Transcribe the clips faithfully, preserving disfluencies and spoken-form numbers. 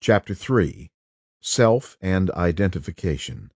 Chapter three. Self and Identification.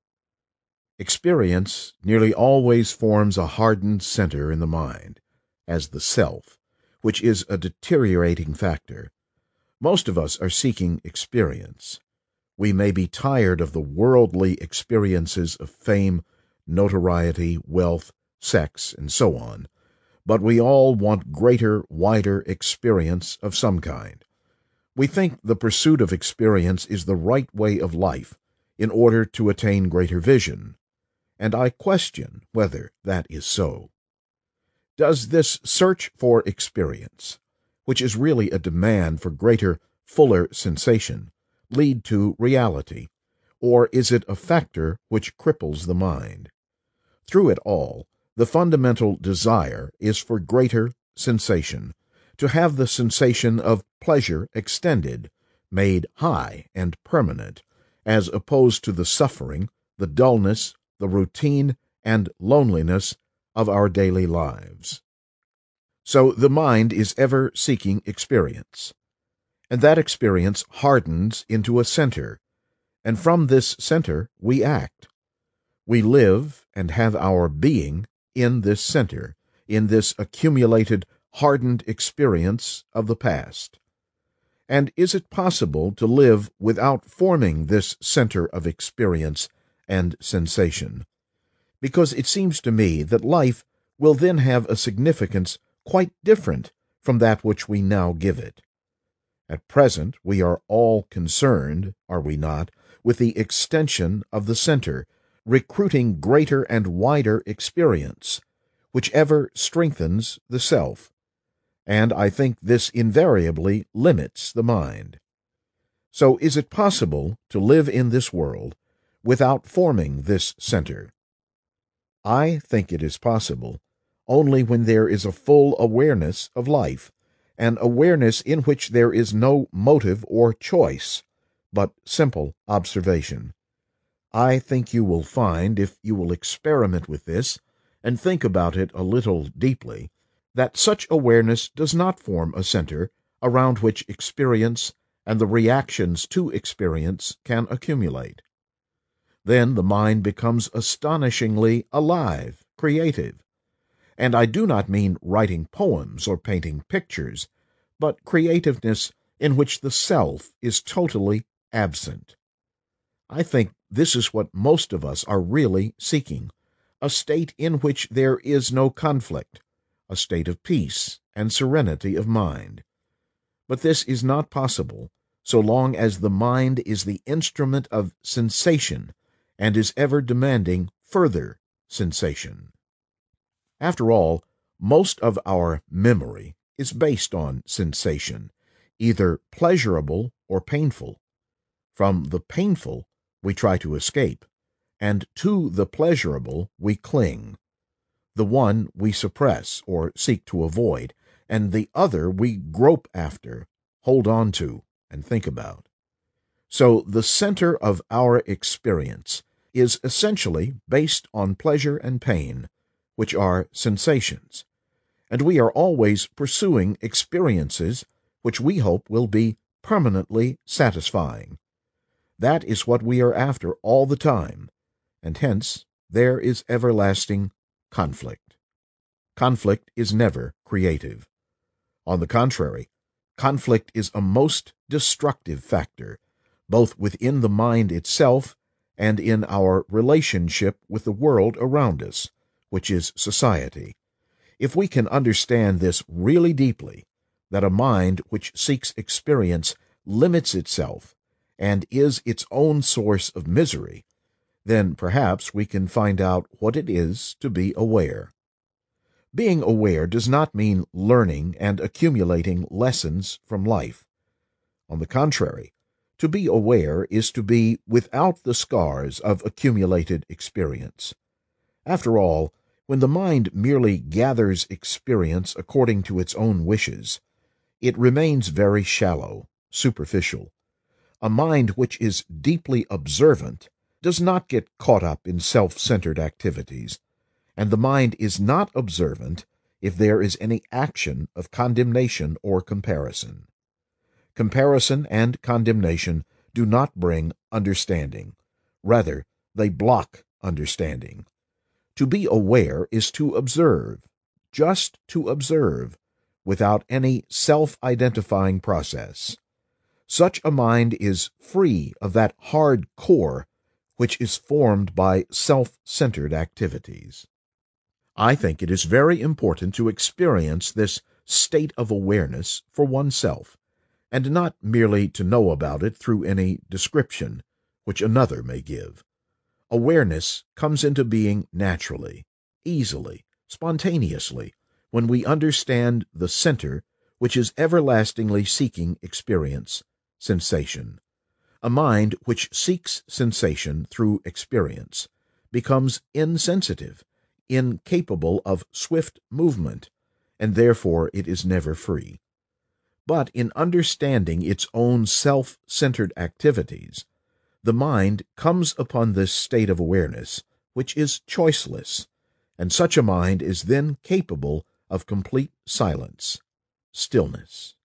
Experience nearly always forms a hardened center in the mind, as the self, which is a deteriorating factor. Most of us are seeking experience. We may be tired of the worldly experiences of fame, notoriety, wealth, sex, and so on, but we all want greater, wider experience of some kind. We think the pursuit of experience is the right way of life in order to attain greater vision, and I question whether that is so. Does this search for experience, which is really a demand for greater, fuller sensation, lead to reality, or is it a factor which cripples the mind? Through it all, the fundamental desire is for greater sensation, to have the sensation of pleasure extended, made high and permanent, as opposed to the suffering, the dullness, the routine, and loneliness of our daily lives. So the mind is ever seeking experience, and that experience hardens into a center, and from this center we act. We live and have our being in this center, in this accumulated, hardened experience of the past. And is it possible to live without forming this center of experience and sensation? Because it seems to me that life will then have a significance quite different from that which we now give it. At present we are all concerned, are we not, with the extension of the center, recruiting greater and wider experience, which ever strengthens the self, and I think this invariably limits the mind. So is it possible to live in this world without forming this center? I think it is possible only when there is a full awareness of life, an awareness in which there is no motive or choice, but simple observation. I think you will find, if you will experiment with this and think about it a little deeply, that such awareness does not form a center around which experience and the reactions to experience can accumulate. Then the mind becomes astonishingly alive, creative. And I do not mean writing poems or painting pictures, but creativeness in which the self is totally absent. I think this is what most of us are really seeking, a state in which there is no conflict, a state of peace and serenity of mind. But this is not possible so long as the mind is the instrument of sensation and is ever demanding further sensation. After all, most of our memory is based on sensation, either pleasurable or painful. From the painful we try to escape, and to the pleasurable we cling. The one we suppress or seek to avoid, and the other we grope after, hold on to, and think about. So the center of our experience is essentially based on pleasure and pain, which are sensations, and we are always pursuing experiences which we hope will be permanently satisfying. That is what we are after all the time, and hence there is everlasting conflict. Conflict is never creative. On the contrary, conflict is a most destructive factor, both within the mind itself and in our relationship with the world around us, which is society. If we can understand this really deeply, that a mind which seeks experience limits itself and is its own source of misery, then perhaps we can find out what it is to be aware. Being aware does not mean learning and accumulating lessons from life. On the contrary, to be aware is to be without the scars of accumulated experience. After all, when the mind merely gathers experience according to its own wishes, it remains very shallow, superficial. A mind which is deeply observant does not get caught up in self-centered activities, and the mind is not observant if there is any action of condemnation or comparison. Comparison and condemnation do not bring understanding. Rather, they block understanding. To be aware is to observe, just to observe, without any self-identifying process. Such a mind is free of that hard core which is formed by self-centered activities. I think it is very important to experience this state of awareness for oneself, and not merely to know about it through any description which another may give. Awareness comes into being naturally, easily, spontaneously, when we understand the center which is everlastingly seeking experience, sensation. A mind which seeks sensation through experience becomes insensitive, incapable of swift movement, and therefore it is never free. But in understanding its own self-centered activities, the mind comes upon this state of awareness, which is choiceless, and such a mind is then capable of complete silence, stillness.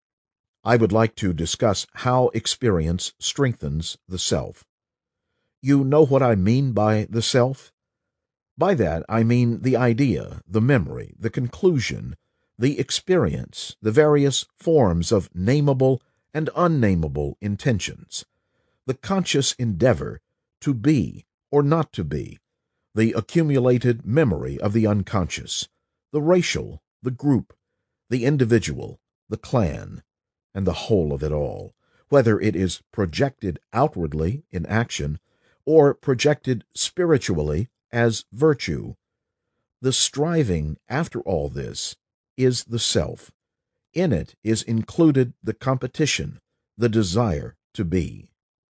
I would like to discuss how experience strengthens the self. You know what I mean by the self? By that I mean the idea, the memory, the conclusion, the experience, the various forms of nameable and unnameable intentions, the conscious endeavor to be or not to be, the accumulated memory of the unconscious, the racial, the group, the individual, the clan, and the whole of it all, whether it is projected outwardly in action or projected spiritually as virtue. The striving after all this is the self. In it is included the competition, the desire to be.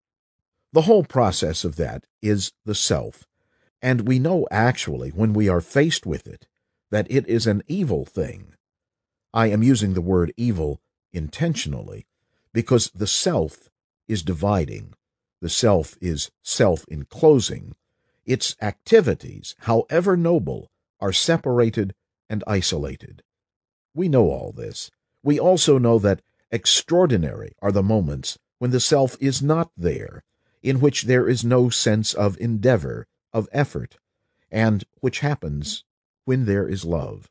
The whole process of that is the self, and we know actually when we are faced with it that it is an evil thing. I am using the word evil intentionally because the self is dividing, the self is self-enclosing. Its activities, however noble, are separated and isolated. We know all this. We also know that extraordinary are the moments when the self is not there, in which there is no sense of endeavor, of effort, and which happens when there is love.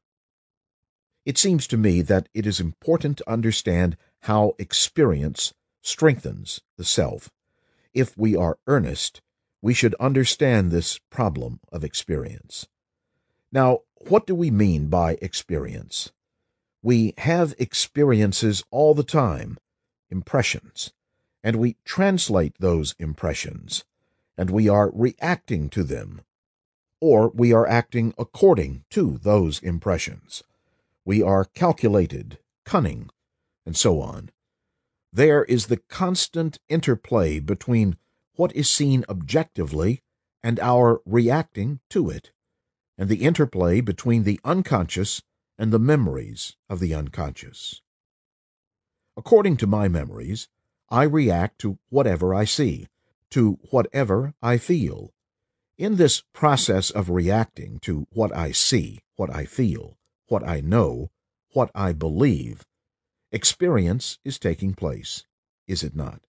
It seems to me that it is important to understand how experience strengthens the self. If we are earnest, we should understand this problem of experience. Now, what do we mean by experience? We have experiences all the time, impressions, and we translate those impressions, and we are reacting to them, or we are acting according to those impressions. We are calculated, cunning, and so on. There is the constant interplay between what is seen objectively and our reacting to it, and the interplay between the unconscious and the memories of the unconscious. According to my memories, I react to whatever I see, to whatever I feel. In this process of reacting to what I see, what I feel, what I know, what I believe, experience is taking place, is it not?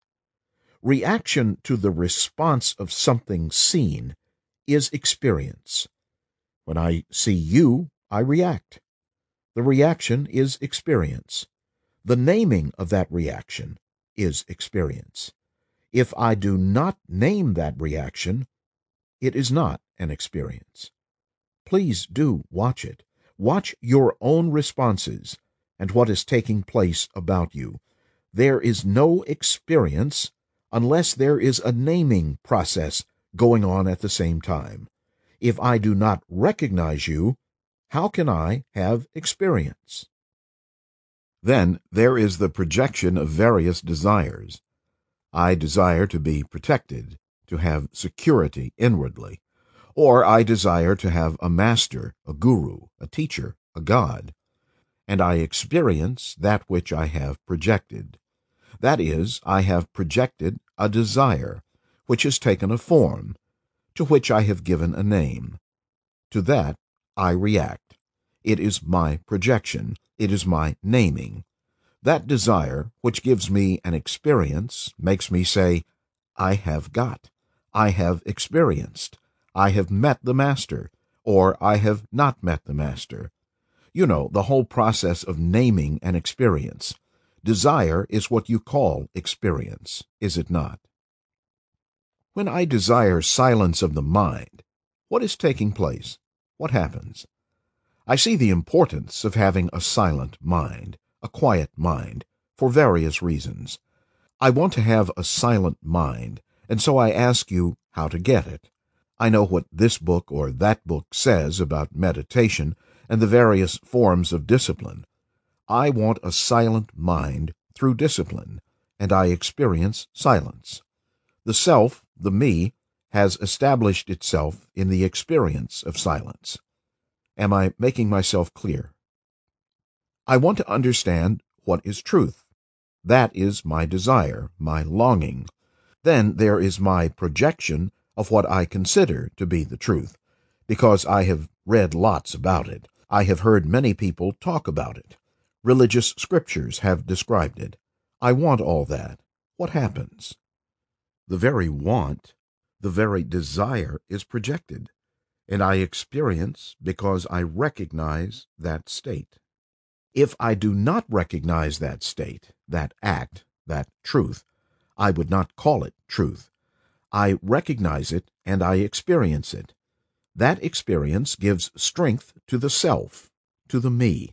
Reaction to the response of something seen is experience. When I see you, I react. The reaction is experience. The naming of that reaction is experience. If I do not name that reaction, it is not an experience. Please do watch it. Watch your own responses and what is taking place about you. There is no experience unless there is a naming process going on at the same time. If I do not recognize you, how can I have experience? Then there is the projection of various desires. I desire to be protected, to have security inwardly, or I desire to have a master, a guru, a teacher, a God, and I experience that which I have projected. That is, I have projected a desire, which has taken a form, to which I have given a name. To that I react. It is my projection. It is my naming. That desire, which gives me an experience, makes me say, I have got, I have experienced, I have met the Master, or I have not met the Master. You know, the whole process of naming an experience. Desire is what you call experience, is it not? When I desire silence of the mind, what is taking place? What happens? I see the importance of having a silent mind, a quiet mind, for various reasons. I want to have a silent mind, and so I ask you how to get it. I know what this book or that book says about meditation and the various forms of discipline. I want a silent mind through discipline, and I experience silence. The self, the me, has established itself in the experience of silence. Am I making myself clear? I want to understand what is truth. That is my desire, my longing. Then there is my projection of what I consider to be the truth, because I have read lots about it. I have heard many people talk about it. Religious scriptures have described it. I want all that. What happens? The very want, the very desire is projected, and I experience because I recognize that state. If I do not recognize that state, that act, that truth, I would not call it truth. I recognize it and I experience it. That experience gives strength to the self, to the me.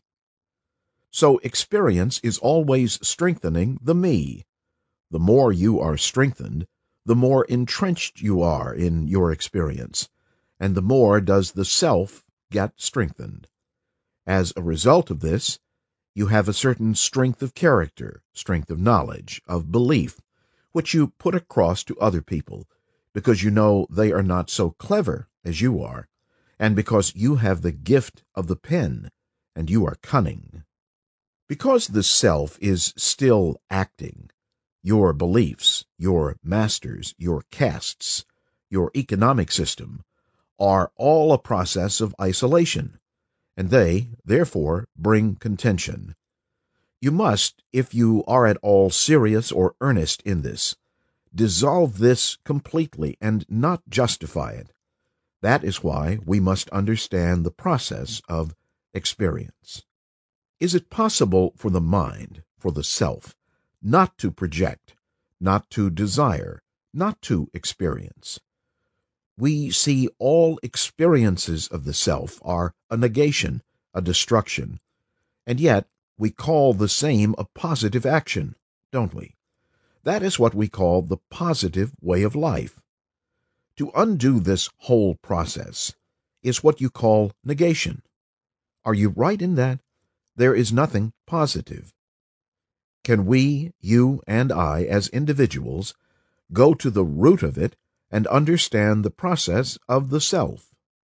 So experience is always strengthening the me. The more you are strengthened, the more entrenched you are in your experience, and the more does the self get strengthened. As a result of this, you have a certain strength of character, strength of knowledge, of belief, which you put across to other people, because you know they are not so clever as you are, and because you have the gift of the pen, and you are cunning. Because the self is still acting, your beliefs, your masters, your castes, your economic system, are all a process of isolation, and they, therefore, bring contention. You must, if you are at all serious or earnest in this, dissolve this completely and not justify it. That is why we must understand the process of experience. Is it possible for the mind, for the self, not to project, not to desire, not to experience? We see all experiences of the self are a negation, a destruction, and yet we call the same a positive action, don't we? That is what we call the positive way of life. To undo this whole process is what you call negation. Are you right in that? There is nothing positive. Can we, you and I, as individuals, go to the root of it and understand the process of the self?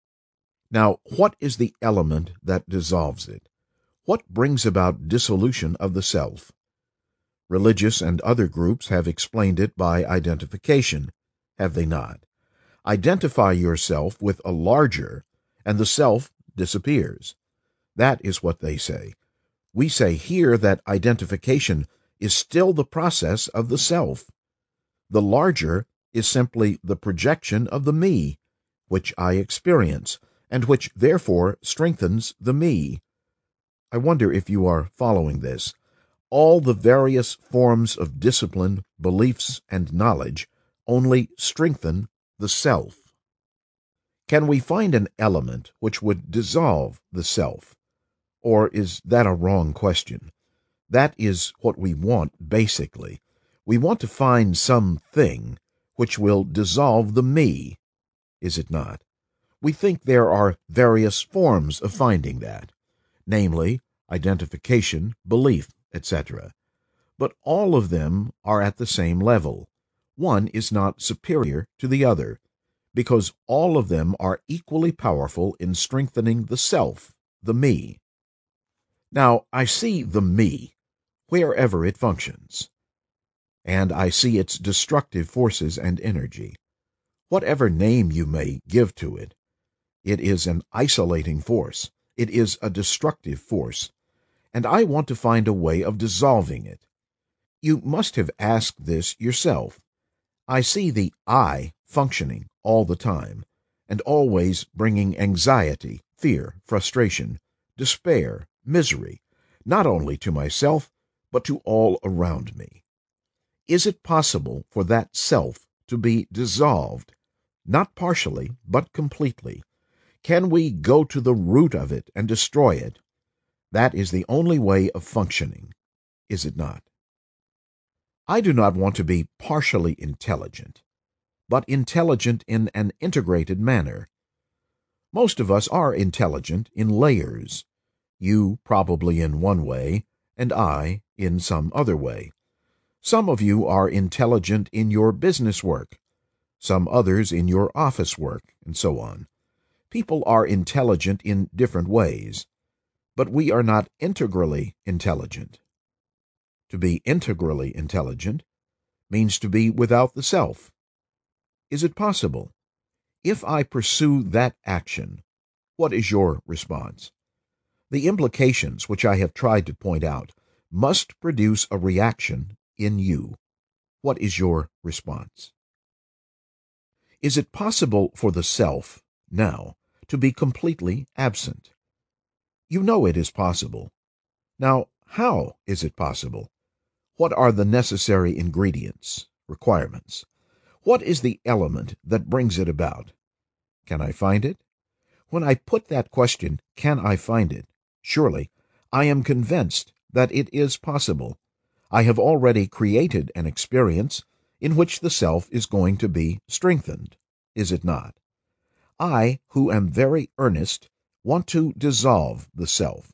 Now, what is the element that dissolves it? What brings about dissolution of the self? Religious and other groups have explained it by identification, have they not? Identify yourself with a larger, and the self disappears. That is what they say. We say here that identification is still the process of the self. The larger is simply the projection of the me, which I experience, and which therefore strengthens the me. I wonder if you are following this. All the various forms of discipline, beliefs, and knowledge only strengthen the self. Can we find an element which would dissolve the self? Or is that a wrong question? That is what we want, basically. We want to find something which will dissolve the me, is it not? We think there are various forms of finding that, namely, identification, belief, et cetera. But all of them are at the same level. One is not superior to the other, because all of them are equally powerful in strengthening the self, the me. Now, I see the me wherever it functions, and I see its destructive forces and energy. Whatever name you may give to it, it is an isolating force. It is a destructive force, and I want to find a way of dissolving it. You must have asked this yourself. I see the I functioning all the time, and always bringing anxiety, fear, frustration, despair, misery, not only to myself, but to all around me. Is it possible for that self to be dissolved, not partially, but completely? Can we go to the root of it and destroy it? That is the only way of functioning, is it not? I do not want to be partially intelligent, but intelligent in an integrated manner. Most of us are intelligent in layers, you probably in one way, and I in some other way. Some of you are intelligent in your business work, some others in your office work, and so on. People are intelligent in different ways, but we are not integrally intelligent. To be integrally intelligent means to be without the self. Is it possible? If I pursue that action, what is your response? The implications which I have tried to point out must produce a reaction in you. What is your response? Is it possible for the self, now, to be completely absent? You know it is possible. Now, how is it possible? What are the necessary ingredients, requirements? What is the element that brings it about? Can I find it? When I put that question, can I find it? Surely, I am convinced that it is possible. I have already created an experience in which the self is going to be strengthened, is it not? I, who am very earnest, want to dissolve the self.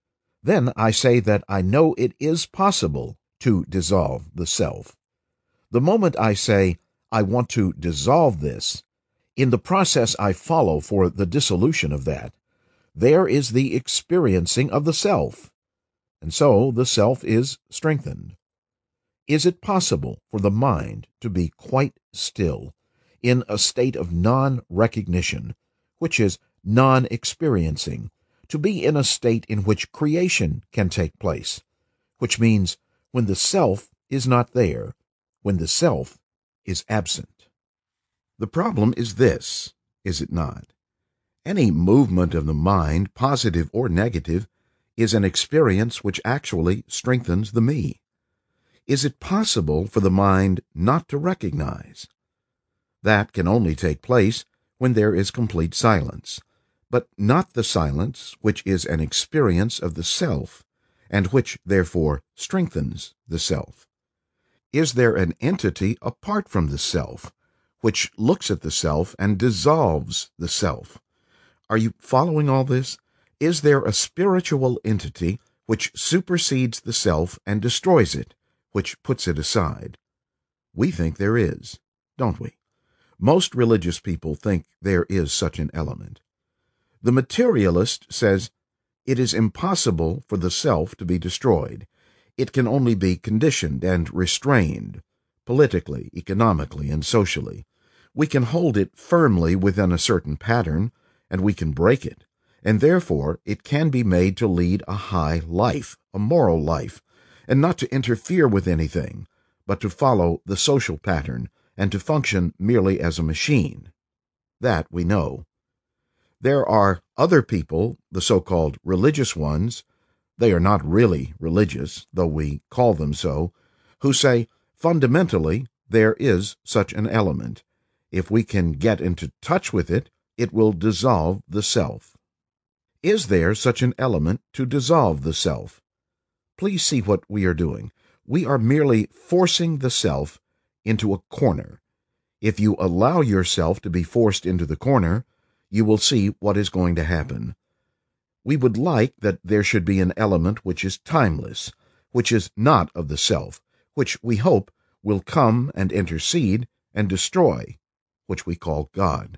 Then I say that I know it is possible to dissolve the self. The moment I say, I want to dissolve this, in the process I follow for the dissolution of that, there is the experiencing of the self, and so the self is strengthened. Is it possible for the mind to be quite still, in a state of non-recognition, which is non-experiencing, to be in a state in which creation can take place, which means when the self is not there, when the self is absent? The problem is this, is it not? Any movement of the mind, positive or negative, is an experience which actually strengthens the me. Is it possible for the mind not to recognize? That can only take place when there is complete silence, but not the silence which is an experience of the self, and which, therefore, strengthens the self. Is there an entity apart from the self, which looks at the self and dissolves the self? Are you following all this? Is there a spiritual entity which supersedes the self and destroys it, which puts it aside? We think there is, don't we? Most religious people think there is such an element. The materialist says it is impossible for the self to be destroyed. It can only be conditioned and restrained, politically, economically, and socially. We can hold it firmly within a certain pattern, and we can break it, and therefore it can be made to lead a high life, a moral life, and not to interfere with anything, but to follow the social pattern and to function merely as a machine. That we know. There are other people, the so-called religious ones, they are not really religious, though we call them so, who say, fundamentally, there is such an element. If we can get into touch with it, it will dissolve the self. Is there such an element to dissolve the self? Please see what we are doing. We are merely forcing the self into a corner. If you allow yourself to be forced into the corner, you will see what is going to happen. We would like that there should be an element which is timeless, which is not of the self, which we hope will come and intercede and destroy, which we call God.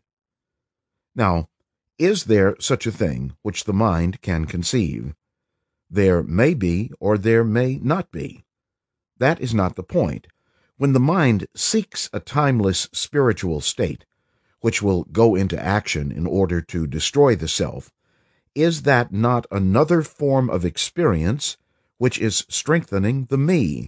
Now, is there such a thing which the mind can conceive? There may be, or there may not be. That is not the point. When the mind seeks a timeless spiritual state, which will go into action in order to destroy the self, is that not another form of experience which is strengthening the me?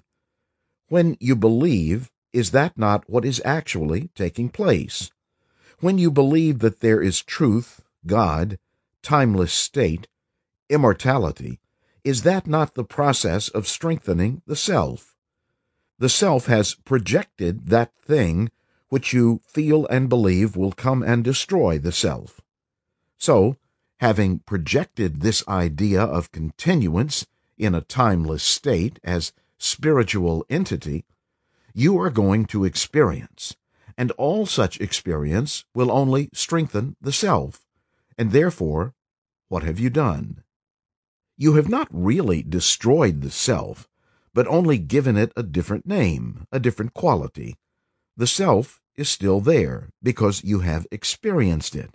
When you believe, is that not what is actually taking place? When you believe that there is truth, God, timeless state, immortality, is that not the process of strengthening the self? The self has projected that thing which you feel and believe will come and destroy the self. So, having projected this idea of continuance in a timeless state as spiritual entity, you are going to experience, and all such experience will only strengthen the self, and therefore, what have you done? You have not really destroyed the self, but only given it a different name, a different quality. The self is still there because you have experienced it.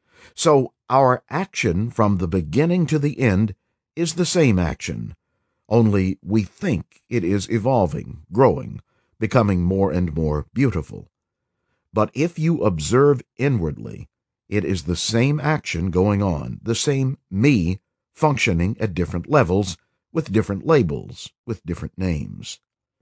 So our action from the beginning to the end is the same action, only we think it is evolving, growing, becoming more and more beautiful. But if you observe inwardly, it is the same action going on, the same me functioning at different levels, with different labels, with different names.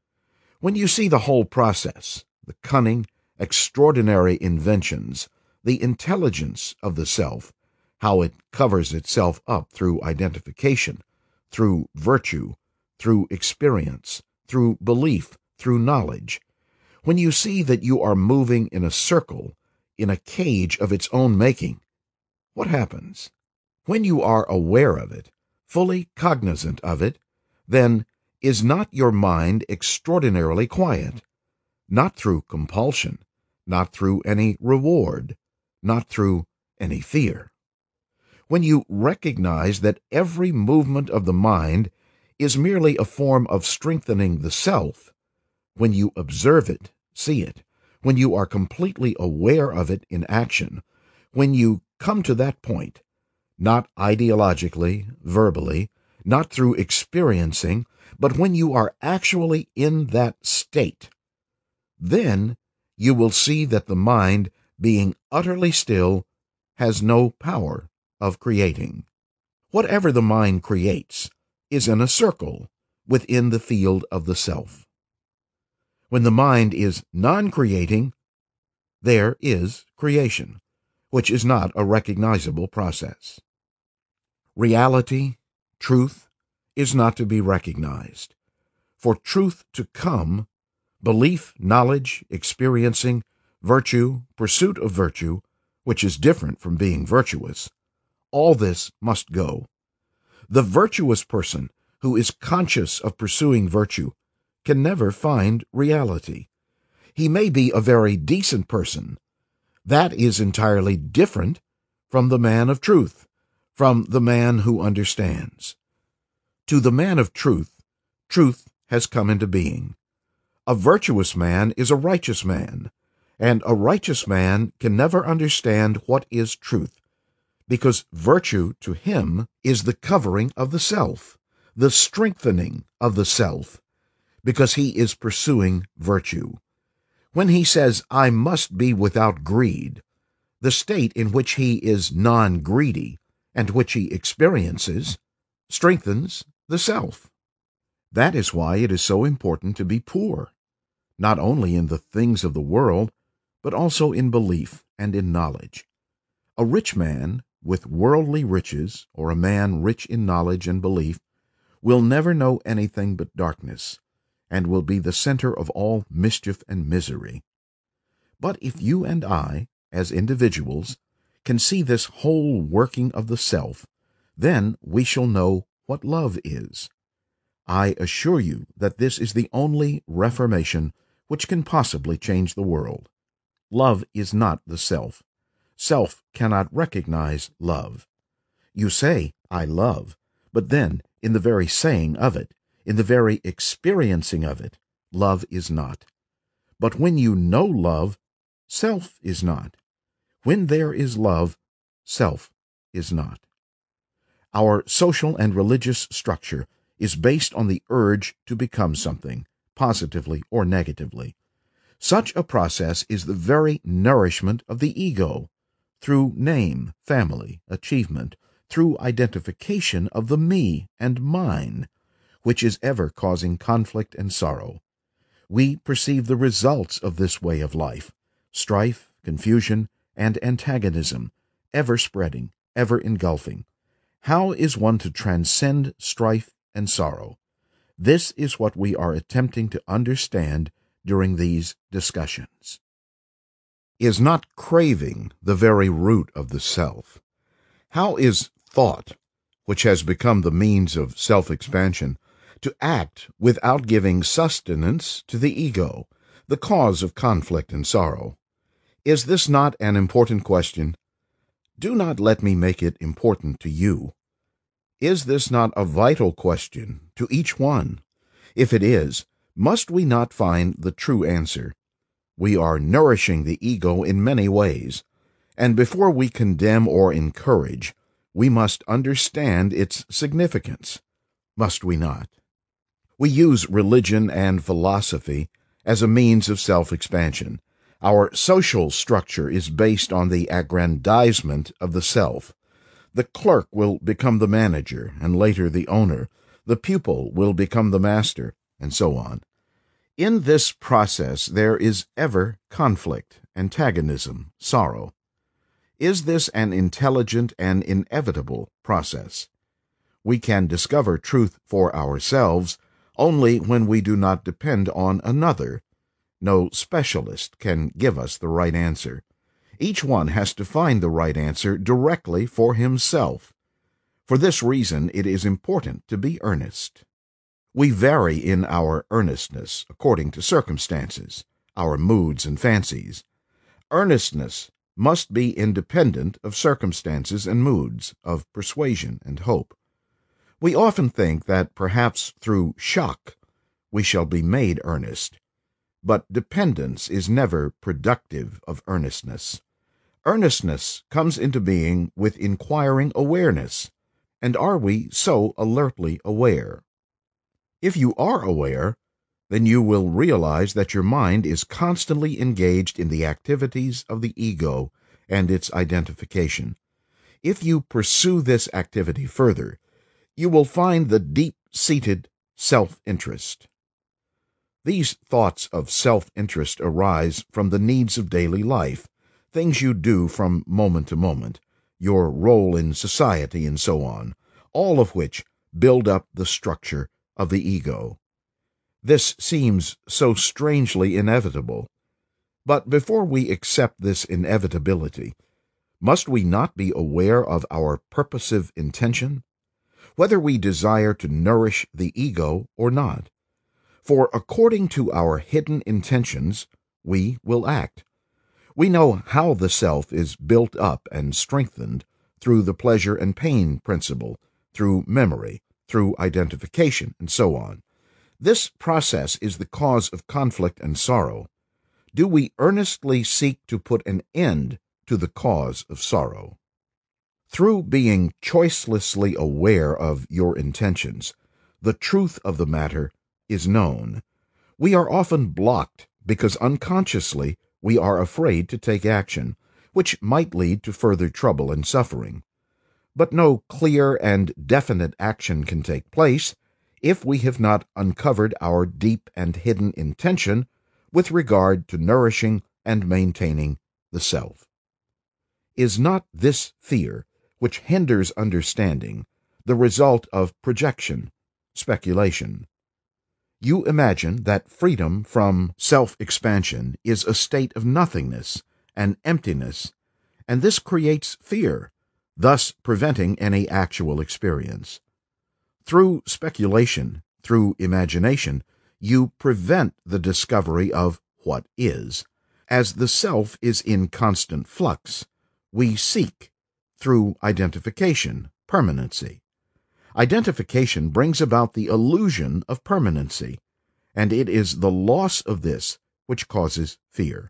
When you see the whole process, the cunning, extraordinary inventions, the intelligence of the self, how it covers itself up through identification, through virtue, through experience, through belief, through knowledge, when you see that you are moving in a circle, in a cage of its own making, what happens? When you are aware of it, fully cognizant of it, then is not your mind extraordinarily quiet? Not through compulsion, not through any reward, not through any fear. When you recognize that every movement of the mind is merely a form of strengthening the self, when you observe it, see it, when you are completely aware of it in action, when you come to that point, not ideologically, verbally, not through experiencing, but when you are actually in that state, then you will see that the mind, being utterly still, has no power of creating. Whatever the mind creates is in a circle within the field of the self. When the mind is non-creating, there is creation, which is not a recognizable process. Reality, truth, is not to be recognized. For truth to come, belief, knowledge, experiencing, virtue, pursuit of virtue, which is different from being virtuous, all this must go. The virtuous person who is conscious of pursuing virtue can never find reality. He may be a very decent person. That is entirely different from the man of truth, from the man who understands. To the man of truth, truth has come into being. A virtuous man is a righteous man, and a righteous man can never understand what is truth, because virtue to him is the covering of the self, the strengthening of the self, because he is pursuing virtue. When he says, I must be without greed, the state in which he is non-greedy and which he experiences strengthens the self. That is why it is so important to be poor, not only in the things of the world, but also in belief and in knowledge. A rich man with worldly riches, or a man rich in knowledge and belief, will never know anything but darkness, and will be the center of all mischief and misery. But if you and I, as individuals, can see this whole working of the self, then we shall know what love is. I assure you that this is the only reformation which can possibly change the world. Love is not the self. Self cannot recognize love. You say, I love, but then, in the very saying of it, in the very experiencing of it, love is not. But when you know love, self is not. When there is love, self is not. Our social and religious structure is based on the urge to become something, positively or negatively. Such a process is the very nourishment of the ego, through name, family, achievement, through identification of the me and mine, which is ever causing conflict and sorrow. We perceive the results of this way of life, strife, confusion, and antagonism, ever spreading, ever engulfing. How is one to transcend strife and sorrow? This is what we are attempting to understand during these discussions. Is not craving the very root of the self? How is thought, which has become the means of self-expansion, to act without giving sustenance to the ego, the cause of conflict and sorrow? Is this not an important question? Do not let me make it important to you. Is this not a vital question to each one? If it is, must we not find the true answer? We are nourishing the ego in many ways, and before we condemn or encourage, we must understand its significance, must we not? We use religion and philosophy as a means of self-expansion. Our social structure is based on the aggrandizement of the self. The clerk will become the manager, and later the owner. The pupil will become the master, and so on. In this process there is ever conflict, antagonism, sorrow. Is this an intelligent and inevitable process? We can discover truth for ourselves only when we do not depend on another. No specialist can give us the right answer. Each one has to find the right answer directly for himself. For this reason, it is important to be earnest. We vary in our earnestness according to circumstances, our moods and fancies. Earnestness must be independent of circumstances and moods, of persuasion and hope. We often think that perhaps through shock we shall be made earnest, but dependence is never productive of earnestness. Earnestness comes into being with inquiring awareness, and are we so alertly aware? If you are aware, then you will realize that your mind is constantly engaged in the activities of the ego and its identification. If you pursue this activity further, you will find the deep-seated self-interest. These thoughts of self-interest arise from the needs of daily life, things you do from moment to moment, your role in society, and so on, all of which build up the structure of the ego. This seems so strangely inevitable. But before we accept this inevitability, must we not be aware of our purposive intention, whether we desire to nourish the ego or not? For according to our hidden intentions, we will act. We know how the self is built up and strengthened through the pleasure and pain principle, through memory, through identification, and so on. This process is the cause of conflict and sorrow. Do we earnestly seek to put an end to the cause of sorrow? Through being choicelessly aware of your intentions, the truth of the matter is known. We are often blocked because unconsciously we are afraid to take action, which might lead to further trouble and suffering. But no clear and definite action can take place if we have not uncovered our deep and hidden intention with regard to nourishing and maintaining the self. Is not this fear, which hinders understanding, the result of projection, speculation? You imagine that freedom from self-expansion is a state of nothingness and emptiness, and this creates fear, thus preventing any actual experience. Through speculation, through imagination, you prevent the discovery of what is. As the self is in constant flux, we seek, through identification, permanency. Identification brings about the illusion of permanency, and it is the loss of this which causes fear.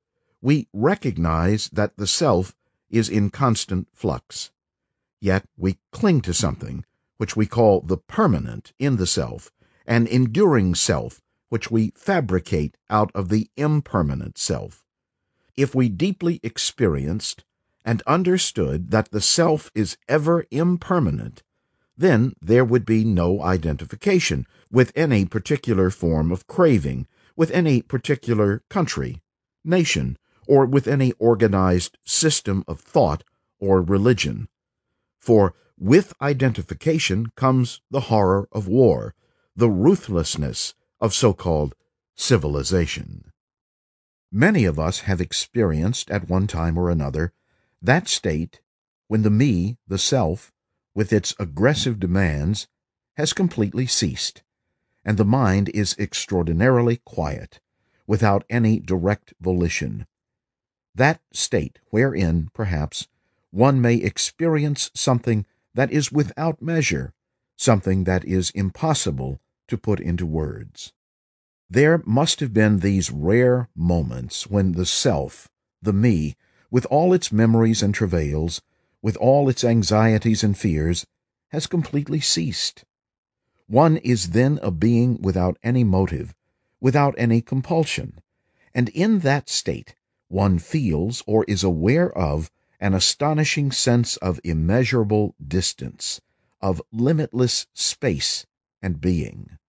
We recognize that the self is in constant flux, yet we cling to something which we call the permanent in the self, an enduring self which we fabricate out of the impermanent self. If we deeply experienced and understood that the self is ever impermanent, then there would be no identification with any particular form of craving, with any particular country, nation, or with any organized system of thought or religion. For with identification comes the horror of war, the ruthlessness of so-called civilization. Many of us have experienced at one time or another that state when the me, the self, with its aggressive demands, has completely ceased, and the mind is extraordinarily quiet, without any direct volition. That state wherein, perhaps, one may experience something that is without measure, something that is impossible to put into words. There must have been these rare moments when the self, the me, with all its memories and travails, with all its anxieties and fears, has completely ceased. One is then a being without any motive, without any compulsion, and in that state one feels or is aware of an astonishing sense of immeasurable distance, of limitless space and being.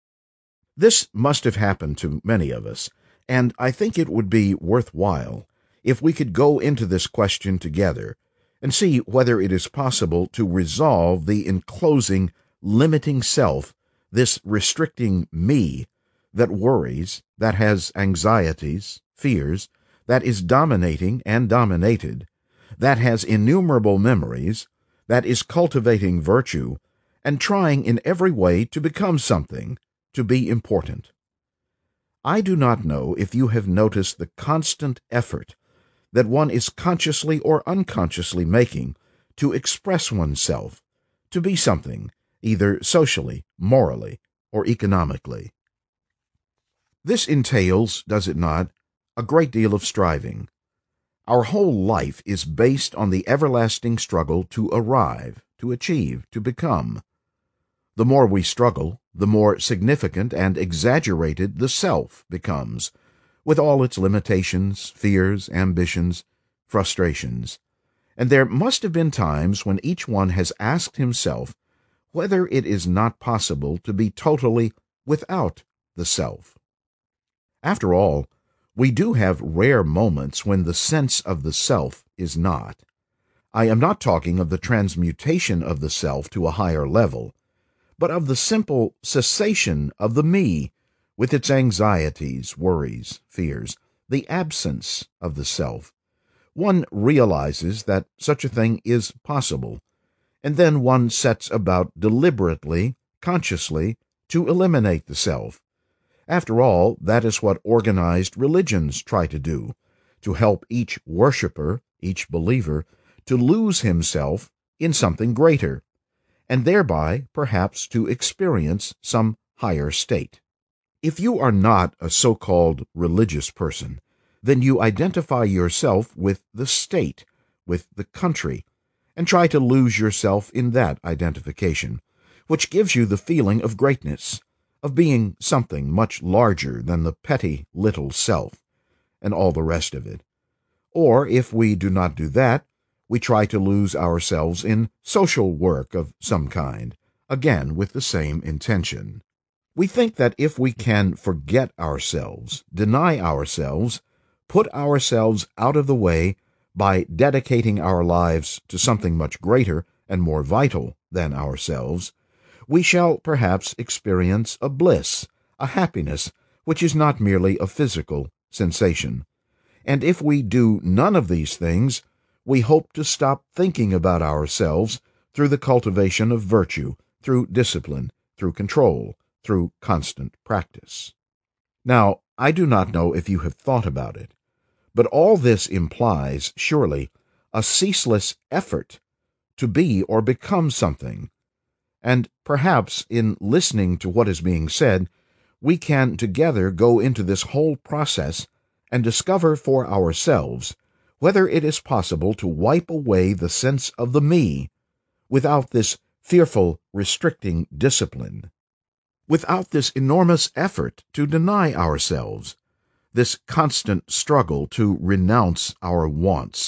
This must have happened to many of us, and I think it would be worthwhile if we could go into this question together and see whether it is possible to resolve the enclosing, limiting self, this restricting me, that worries, that has anxieties, fears, that is dominating and dominated, that has innumerable memories, that is cultivating virtue, and trying in every way to become something, to be important. I do not know if you have noticed the constant effort that one is consciously or unconsciously making to express oneself, to be something, either socially, morally, or economically. This entails, does it not, a great deal of striving. Our whole life is based on the everlasting struggle to arrive, to achieve, to become. The more we struggle, the more significant and exaggerated the self becomes, with all its limitations, fears, ambitions, frustrations. And there must have been times when each one has asked himself whether it is not possible to be totally without the self. After all, we do have rare moments when the sense of the self is not. I am not talking of the transmutation of the self to a higher level, but of the simple cessation of the me, with its anxieties, worries, fears, the absence of the self. One realizes that such a thing is possible, and then one sets about deliberately, consciously, to eliminate the self. After all, that is what organized religions try to do, to help each worshipper, each believer, to lose himself in something greater, and thereby, perhaps, to experience some higher state. If you are not a so-called religious person, then you identify yourself with the state, with the country, and try to lose yourself in that identification, which gives you the feeling of greatness, of being something much larger than the petty little self, and all the rest of it. Or, if we do not do that, we try to lose ourselves in social work of some kind, again with the same intention. We think that if we can forget ourselves, deny ourselves, put ourselves out of the way by dedicating our lives to something much greater and more vital than ourselves, we shall perhaps experience a bliss, a happiness, which is not merely a physical sensation. And if we do none of these things, we hope to stop thinking about ourselves through the cultivation of virtue, through discipline, through control, through constant practice. Now, I do not know if you have thought about it, but all this implies, surely, a ceaseless effort to be or become something. And perhaps, in listening to what is being said, we can together go into this whole process and discover for ourselves whether it is possible to wipe away the sense of the me without this fearful, restricting discipline, without this enormous effort to deny ourselves, this constant struggle to renounce our wants,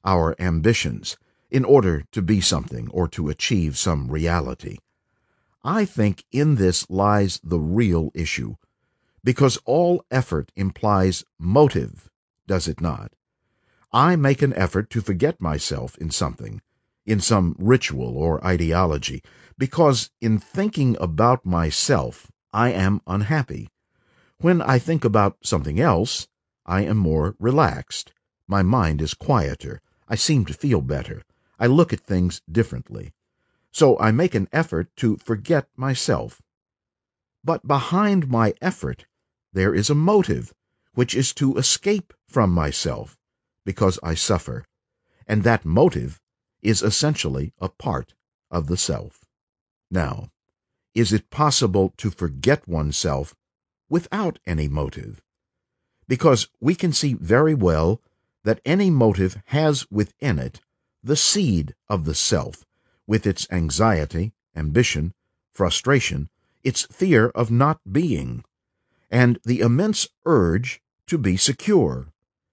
our ambitions, in order to be something or to achieve some reality. I think in this lies the real issue, because all effort implies motive, does it not? I make an effort to forget myself in something, in some ritual or ideology, because in thinking about myself I am unhappy. When I think about something else, I am more relaxed. My mind is quieter. I seem to feel better. I look at things differently. So I make an effort to forget myself. But behind my effort, there is a motive, which is to escape from myself, because I suffer, and that motive is essentially a part of the self. Now, is it possible to forget oneself without any motive? Because we can see very well that any motive has within it the seed of the self, with its anxiety, ambition, frustration, its fear of not being, and the immense urge to be secure.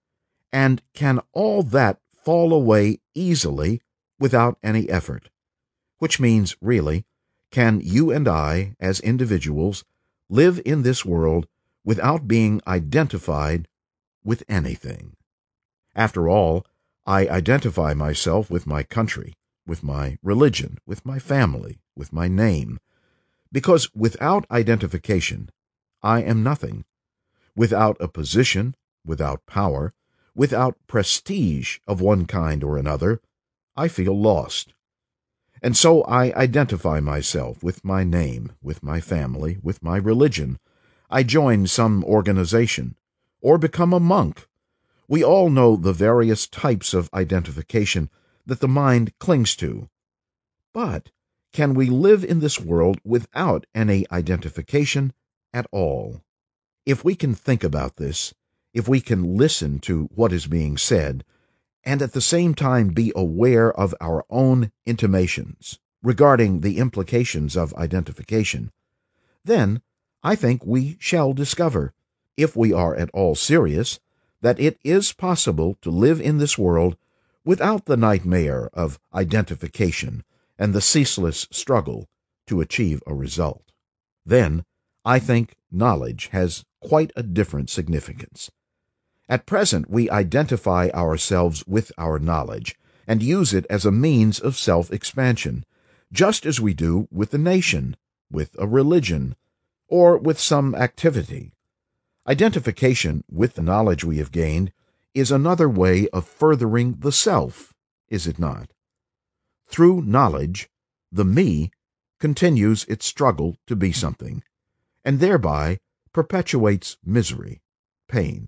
And can all that fall away easily without any effort? Which means, really, can you and I, as individuals, live in this world without being identified with anything? After all, I identify myself with my country, with my religion, with my family, with my name, because without identification, I am nothing. Without a position, without power, without prestige of one kind or another, I feel lost. And so I identify myself with my name, with my family, with my religion. I join some organization, or become a monk. We all know the various types of identification that the mind clings to. But can we live in this world without any identification at all? If we can think about this, if we can listen to what is being said, and at the same time be aware of our own intimations regarding the implications of identification, then I think we shall discover, if we are at all serious, that it is possible to live in this world without the nightmare of identification and the ceaseless struggle to achieve a result. Then I think knowledge has quite a different significance. At present, we identify ourselves with our knowledge and use it as a means of self-expansion, just as we do with a nation, with a religion, or with some activity. Identification with the knowledge we have gained is another way of furthering the self, is it not? Through knowledge, the me continues its struggle to be something, and thereby perpetuates misery, pain.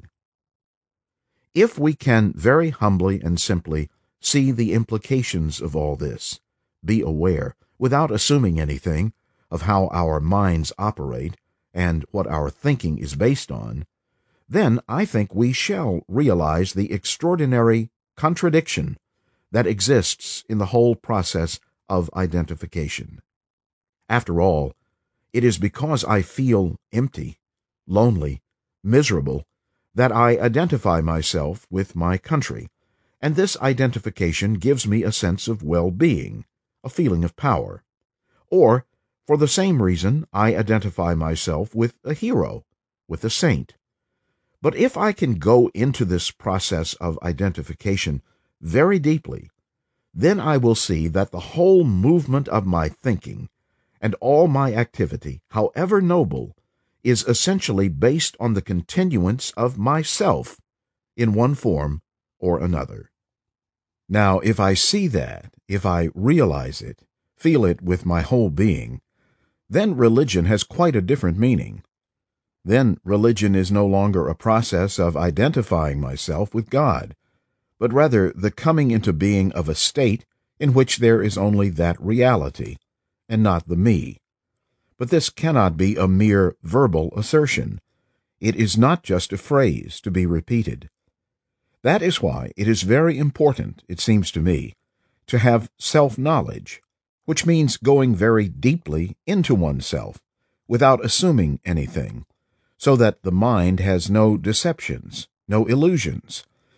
If we can very humbly and simply see the implications of all this, be aware, without assuming anything, of how our minds operate and what our thinking is based on, then I think we shall realize the extraordinary contradiction that exists in the whole process of identification. After all, it is because I feel empty, lonely, miserable, that I identify myself with my country, and this identification gives me a sense of well-being, a feeling of power. Or, for the same reason, I identify myself with a hero, with a saint. But if I can go into this process of identification very deeply, then I will see that the whole movement of my thinking and all my activity, however noble, is essentially based on the continuance of myself in one form or another. Now, if I see that, if I realize it, feel it with my whole being, then religion has quite a different meaning. Then religion is no longer a process of identifying myself with God, but rather the coming into being of a state in which there is only that reality, and not the me. But this cannot be a mere verbal assertion. It is not just a phrase to be repeated. That is why it is very important, it seems to me, to have self-knowledge, which means going very deeply into oneself, without assuming anything, so that the mind has no deceptions, no illusions,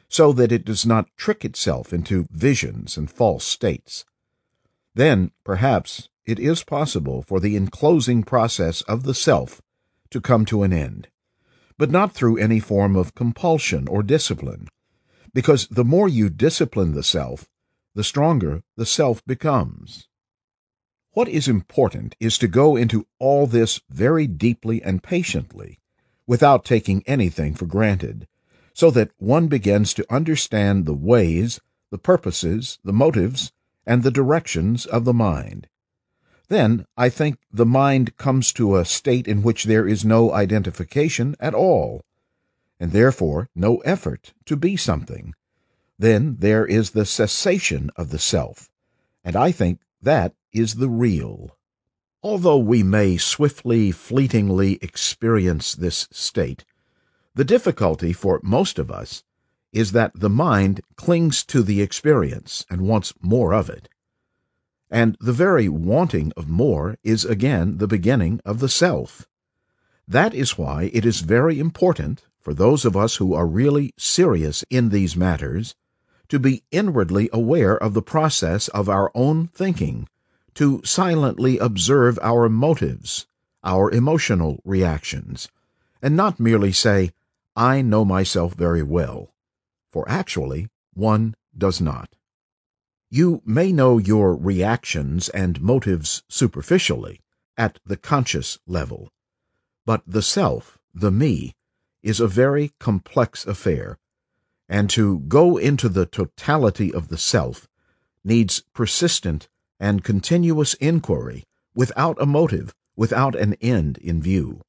so that it does not trick itself into visions and false states. Then, perhaps, it is possible for the enclosing process of the self to come to an end, but not through any form of compulsion or discipline, because the more you discipline the self, the stronger the self becomes. What is important is to go into all this very deeply and patiently, without taking anything for granted, so that one begins to understand the ways, the purposes, the motives, and the directions of the mind. Then, I think, the mind comes to a state in which there is no identification at all, and therefore no effort to be something. Then there is the cessation of the self, and I think that is the real. Although we may swiftly, fleetingly experience this state, the difficulty for most of us is that the mind clings to the experience and wants more of it. And the very wanting of more is again the beginning of the self. That is why it is very important for those of us who are really serious in these matters to be inwardly aware of the process of our own thinking, to silently observe our motives, our emotional reactions, and not merely say, "I know myself very well," for actually one does not. You may know your reactions and motives superficially, at the conscious level, but the self, the me, is a very complex affair, and to go into the totality of the self needs persistent and continuous inquiry without a motive, without an end in view.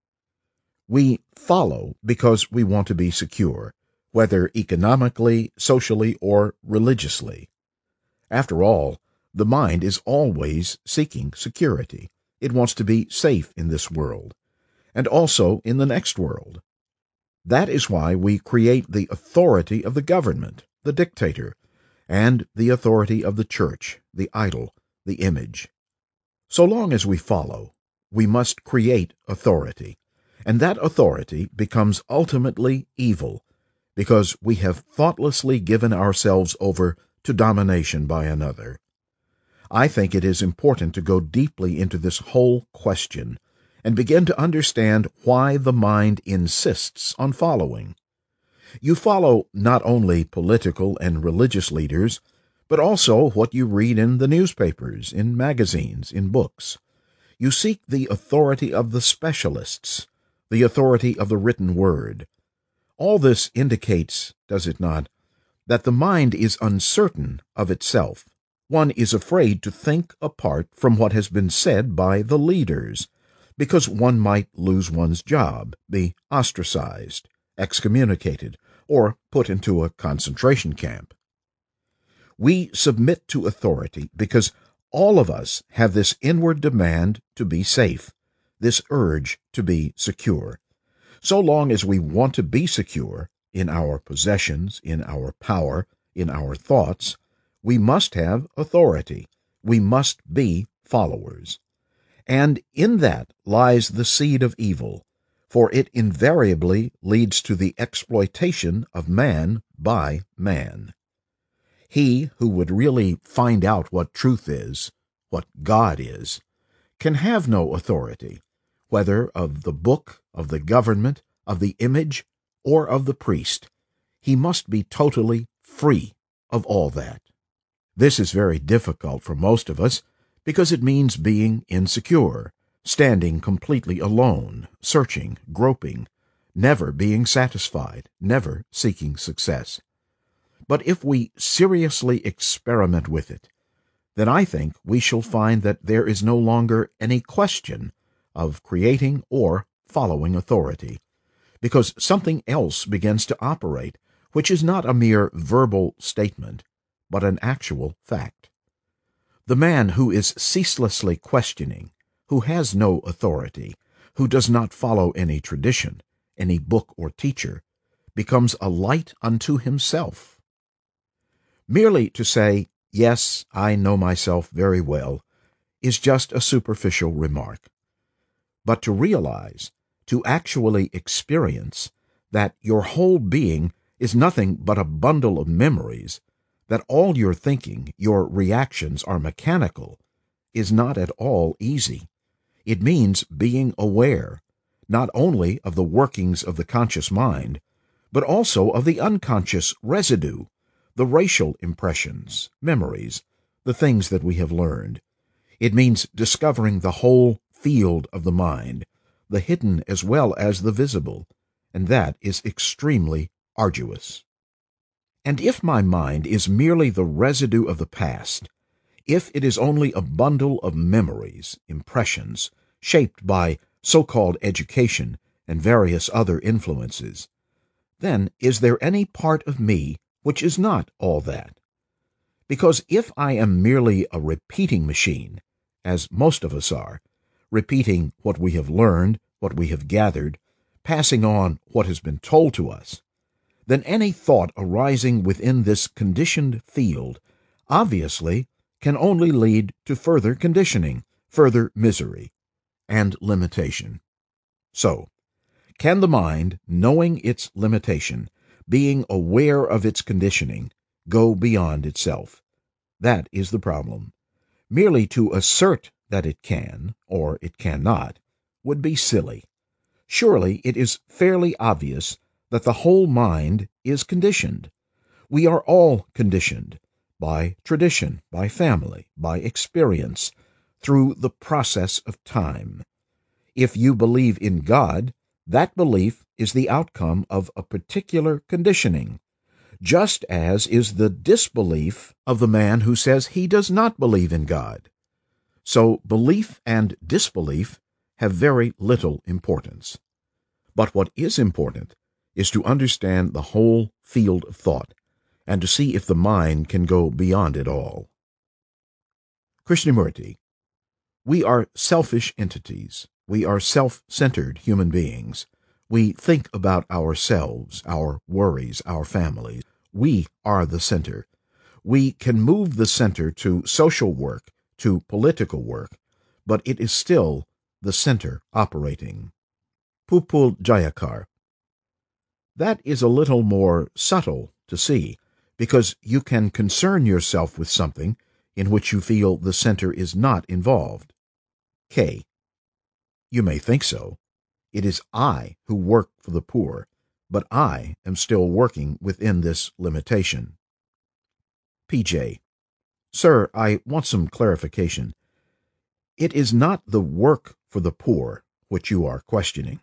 We follow because we want to be secure, whether economically, socially, or religiously. After all, the mind is always seeking security. It wants to be safe in this world, and also in the next world. That is why we create the authority of the government, the dictator, and the authority of the church, the idol, the image. So long as we follow, we must create authority, and that authority becomes ultimately evil, because we have thoughtlessly given ourselves over to domination by another. I think it is important to go deeply into this whole question and begin to understand why the mind insists on following. You follow not only political and religious leaders, but also what you read in the newspapers, in magazines, in books. You seek the authority of the specialists, the authority of the written word. All this indicates, does it not, that the mind is uncertain of itself. One is afraid to think apart from what has been said by the leaders, because one might lose one's job, be ostracized, excommunicated, or put into a concentration camp. We submit to authority because all of us have this inward demand to be safe, this urge to be secure. So long as we want to be secure in our possessions, in our power, in our thoughts, we must have authority. We must be followers. And in that lies the seed of evil, for it invariably leads to the exploitation of man by man. He who would really find out what truth is, what God is, can have no authority, whether of the book, of the government, of the image, or of the priest. He must be totally free of all that. This is very difficult for most of us, because it means being insecure, standing completely alone, searching, groping, never being satisfied, never seeking success. But if we seriously experiment with it, then I think we shall find that there is no longer any question of creating or following authority, because something else begins to operate, which is not a mere verbal statement, but an actual fact. The man who is ceaselessly questioning, who has no authority, who does not follow any tradition, any book or teacher, becomes a light unto himself. Merely to say, "Yes, I know myself very well," is just a superficial remark. But to realize, to actually experience, that your whole being is nothing but a bundle of memories, that all your thinking, your reactions are mechanical, is not at all easy. It means being aware, not only of the workings of the conscious mind, but also of the unconscious residue, the racial impressions, memories, the things that we have learned. It means discovering the whole field of the mind, the hidden as well as the visible, and that is extremely arduous. And if my mind is merely the residue of the past, if it is only a bundle of memories, impressions, shaped by so-called education and various other influences, then is there any part of me which is not all that? Because if I am merely a repeating machine, as most of us are, repeating what we have learned, what we have gathered, passing on what has been told to us, then any thought arising within this conditioned field obviously can only lead to further conditioning, further misery, and limitation. So, can the mind, knowing its limitation, being aware of its conditioning, go beyond itself? That is the problem. Merely to assert that it can, or it cannot, would be silly. Surely it is fairly obvious that the whole mind is conditioned. We are all conditioned, by tradition, by family, by experience, through the process of time. If you believe in God, that belief is the outcome of a particular conditioning, just as is the disbelief of the man who says he does not believe in God. So belief and disbelief have very little importance. But what is important is to understand the whole field of thought, and to see if the mind can go beyond it all. Krishnamurti, we are selfish entities. We are self-centered human beings. We think about ourselves, our worries, our families. We are the center. We can move the center to social work, to political work, but it is still the center operating. Pupul Jayakar. That is a little more subtle to see, because you can concern yourself with something in which you feel the center is not involved. K. You may think so. It is I who work for the poor, but I am still working within this limitation. P J. Sir, I want some clarification. It is not the work for the poor which you are questioning.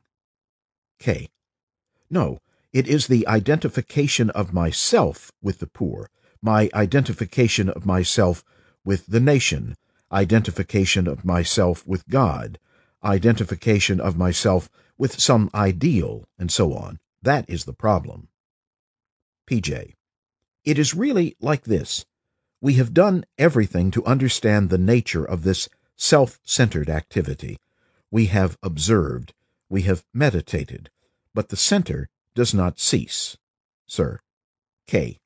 K. No, it is the identification of myself with the poor, my identification of myself with the nation, identification of myself with God, identification of myself with some ideal, and so on. That is the problem. P J. It is really like this. We have done everything to understand the nature of this self-centered activity. We have observed, we have meditated, but the center does not cease. Sir. K.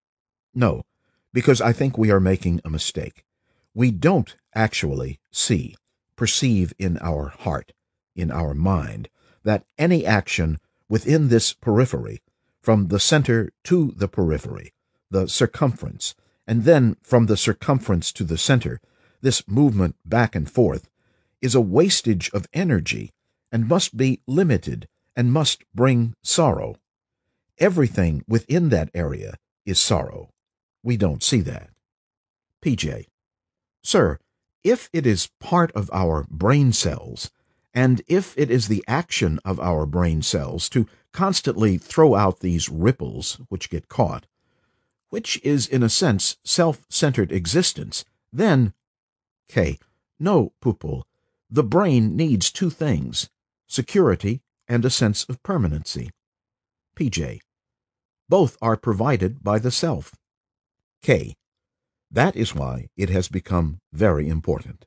No, because I think we are making a mistake. We don't actually see, perceive in our heart, in our mind, that any action within this periphery, from the center to the periphery, the circumference, and then from the circumference to the center, this movement back and forth, is a wastage of energy and must be limited and must bring sorrow. Everything within that area is sorrow. We don't see that. P J. Sir, if it is part of our brain cells, and if it is the action of our brain cells to constantly throw out these ripples which get caught, which is in a sense self-centered existence, then... K. No, Pupul. The brain needs two things, security and a sense of permanency. P J. Both are provided by the self. K. That is why it has become very important.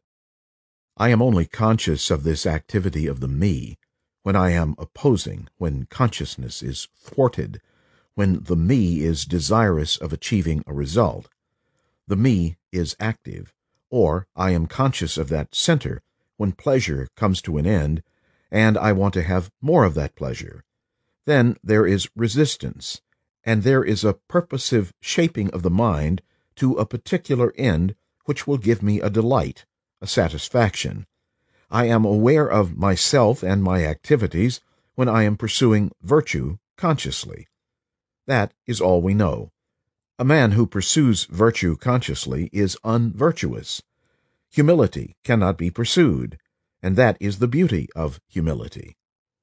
I am only conscious of this activity of the me when I am opposing, when consciousness is thwarted, when the me is desirous of achieving a result. The me is active, or I am conscious of that center when pleasure comes to an end, and I want to have more of that pleasure. Then there is resistance, and there is a purposive shaping of the mind to a particular end which will give me a delight, a satisfaction. I am aware of myself and my activities when I am pursuing virtue consciously. That is all we know. A man who pursues virtue consciously is unvirtuous. Humility cannot be pursued, and that is the beauty of humility.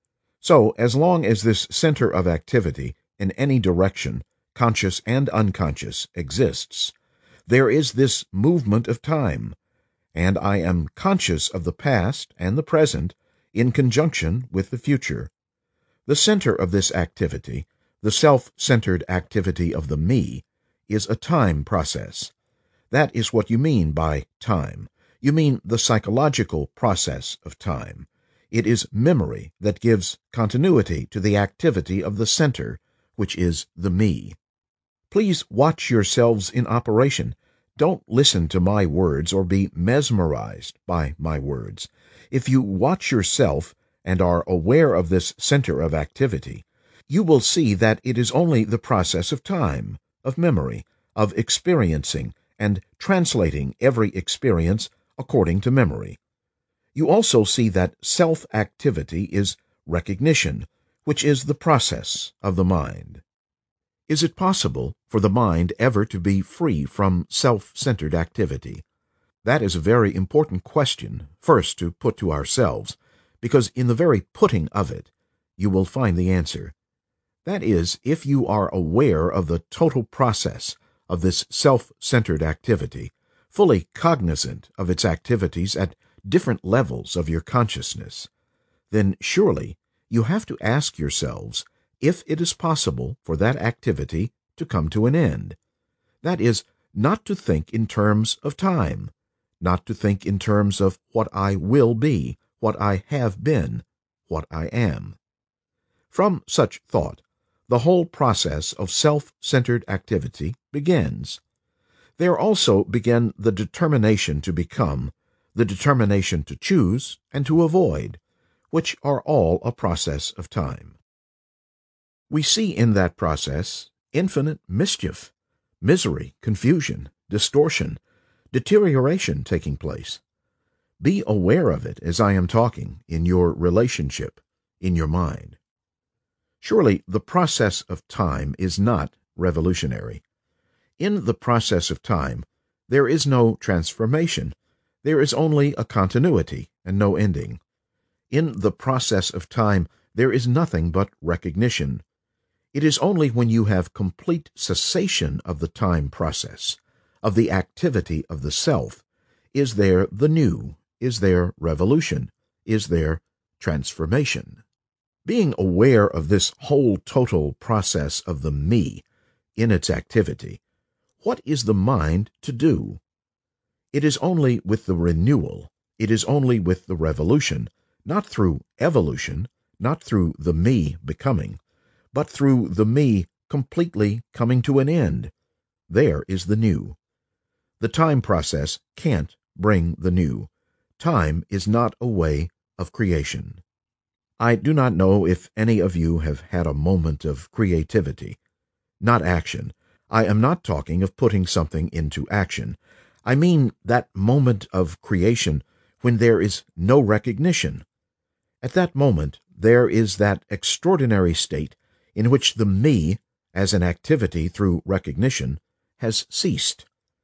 So, as long as this center of activity in any direction, conscious and unconscious, exists, there is this movement of time, and I am conscious of the past and the present in conjunction with the future. The center of this activity, the self-centered activity of the me, is a time process. That is what you mean by time. You mean the psychological process of time. It is memory that gives continuity to the activity of the center, which is the me. Please watch yourselves in operation. Don't listen to my words or be mesmerized by my words. If you watch yourself and are aware of this center of activity, you will see that it is only the process of time, of memory, of experiencing and translating every experience according to memory. You also see that self-activity is recognition, which is the process of the mind. Is it possible for the mind ever to be free from self-centered activity? That is a very important question, first to put to ourselves, because in the very putting of it, you will find the answer. That is, if you are aware of the total process of this self-centered activity, fully cognizant of its activities at different levels of your consciousness, then surely you have to ask yourselves if it is possible for that activity to come to an end. That is, not to think in terms of time, not to think in terms of what I will be, what I have been, what I am. From such thought, the whole process of self-centered activity begins. There also begin the determination to become, the determination to choose and to avoid, which are all a process of time. We see in that process infinite mischief, misery, confusion, distortion, deterioration taking place. Be aware of it as I am talking in your relationship, in your mind. Surely the process of time is not revolutionary. In the process of time, there is no transformation. There is only a continuity and no ending. In the process of time, there is nothing but recognition. It is only when you have complete cessation of the time process, of the activity of the self, is there the new, is there revolution, is there transformation. Being aware of this whole total process of the me in its activity, what is the mind to do? It is only with the renewal, it is only with the revolution, not through evolution, not through the me becoming, but through the me completely coming to an end. There is the new. The time process can't bring the new. Time is not a way of creation. I do not know if any of you have had a moment of creativity. Not action. I am not talking of putting something into action. I mean that moment of creation when there is no recognition. At that moment, there is that extraordinary state in which the me, as an activity through recognition, has ceased.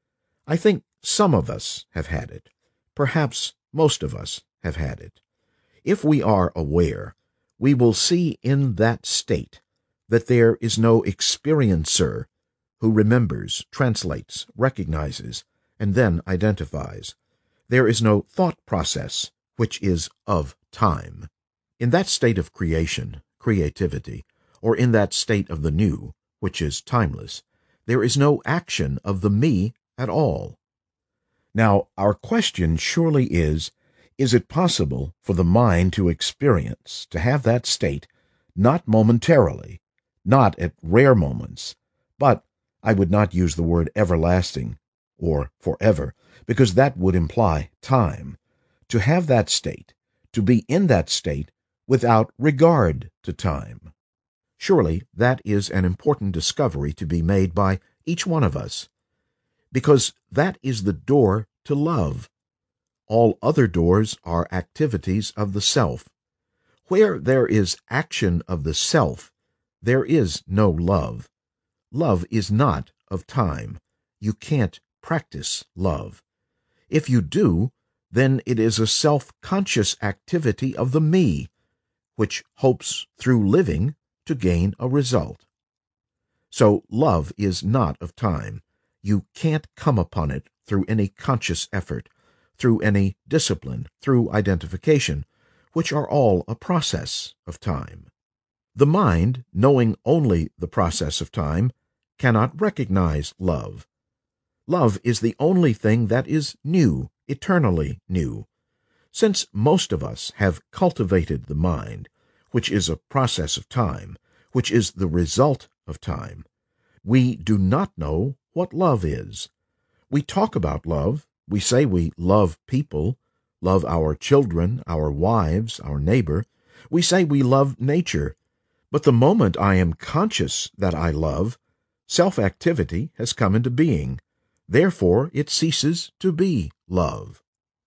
I think some of us have had it. Perhaps most of us have had it. If we are aware, we will see in that state that there is no experiencer who remembers, translates, recognizes, and then identifies. There is no thought process which is of time. In that state of creation, creativity, or in that state of the new, which is timeless, there is no action of the me at all. Now, our question surely is, is it possible for the mind to experience, to have that state, not momentarily, not at rare moments, but, I would not use the word everlasting or forever, because that would imply time, to have that state, to be in that state without regard to time? Surely that is an important discovery to be made by each one of us, because that is the door to love. All other doors are activities of the self. Where there is action of the self, there is no love. Love is not of time. You can't practice love. If you do, then it is a self-conscious activity of the me, which hopes through living to gain a result. So love is not of time. You can't come upon it through any conscious effort, through any discipline, through identification, which are all a process of time. The mind, knowing only the process of time, cannot recognize love. Love is the only thing that is new, eternally new. Since most of us have cultivated the mind, which is a process of time, which is the result of time, we do not know what love is. We talk about love. We say we love people, love our children, our wives, our neighbor. We say we love nature. But the moment I am conscious that I love, self-activity has come into being. Therefore, it ceases to be love.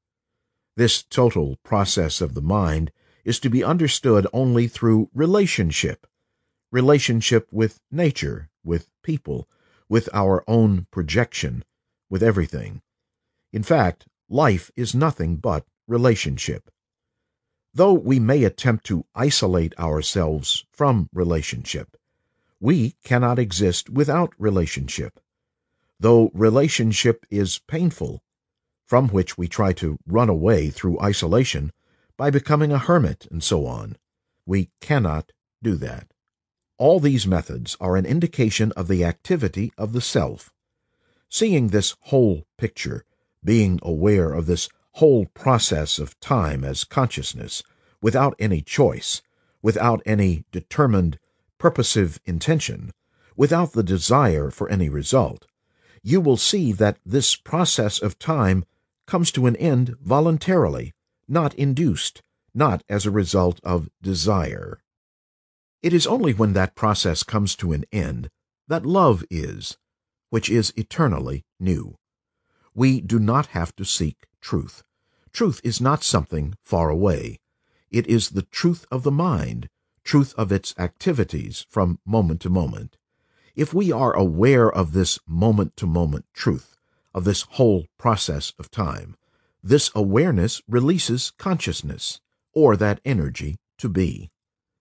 This total process of the mind is to be understood only through relationship, relationship with nature, with people, with our own projection, with everything. In fact, life is nothing but relationship. Though we may attempt to isolate ourselves from relationship, we cannot exist without relationship. Though relationship is painful, from which we try to run away through isolation by becoming a hermit and so on, we cannot do that. All these methods are an indication of the activity of the self. Seeing this whole picture, being aware of this whole process of time as consciousness, without any choice, without any determined, purposive intention, without the desire for any result, you will see that this process of time comes to an end voluntarily, not induced, not as a result of desire. It is only when that process comes to an end that love is, which is eternally new. We do not have to seek truth. Truth is not something far away. It is the truth of the mind, truth of its activities from moment to moment. If we are aware of this moment-to-moment truth, of this whole process of time, this awareness releases consciousness, or that energy to be.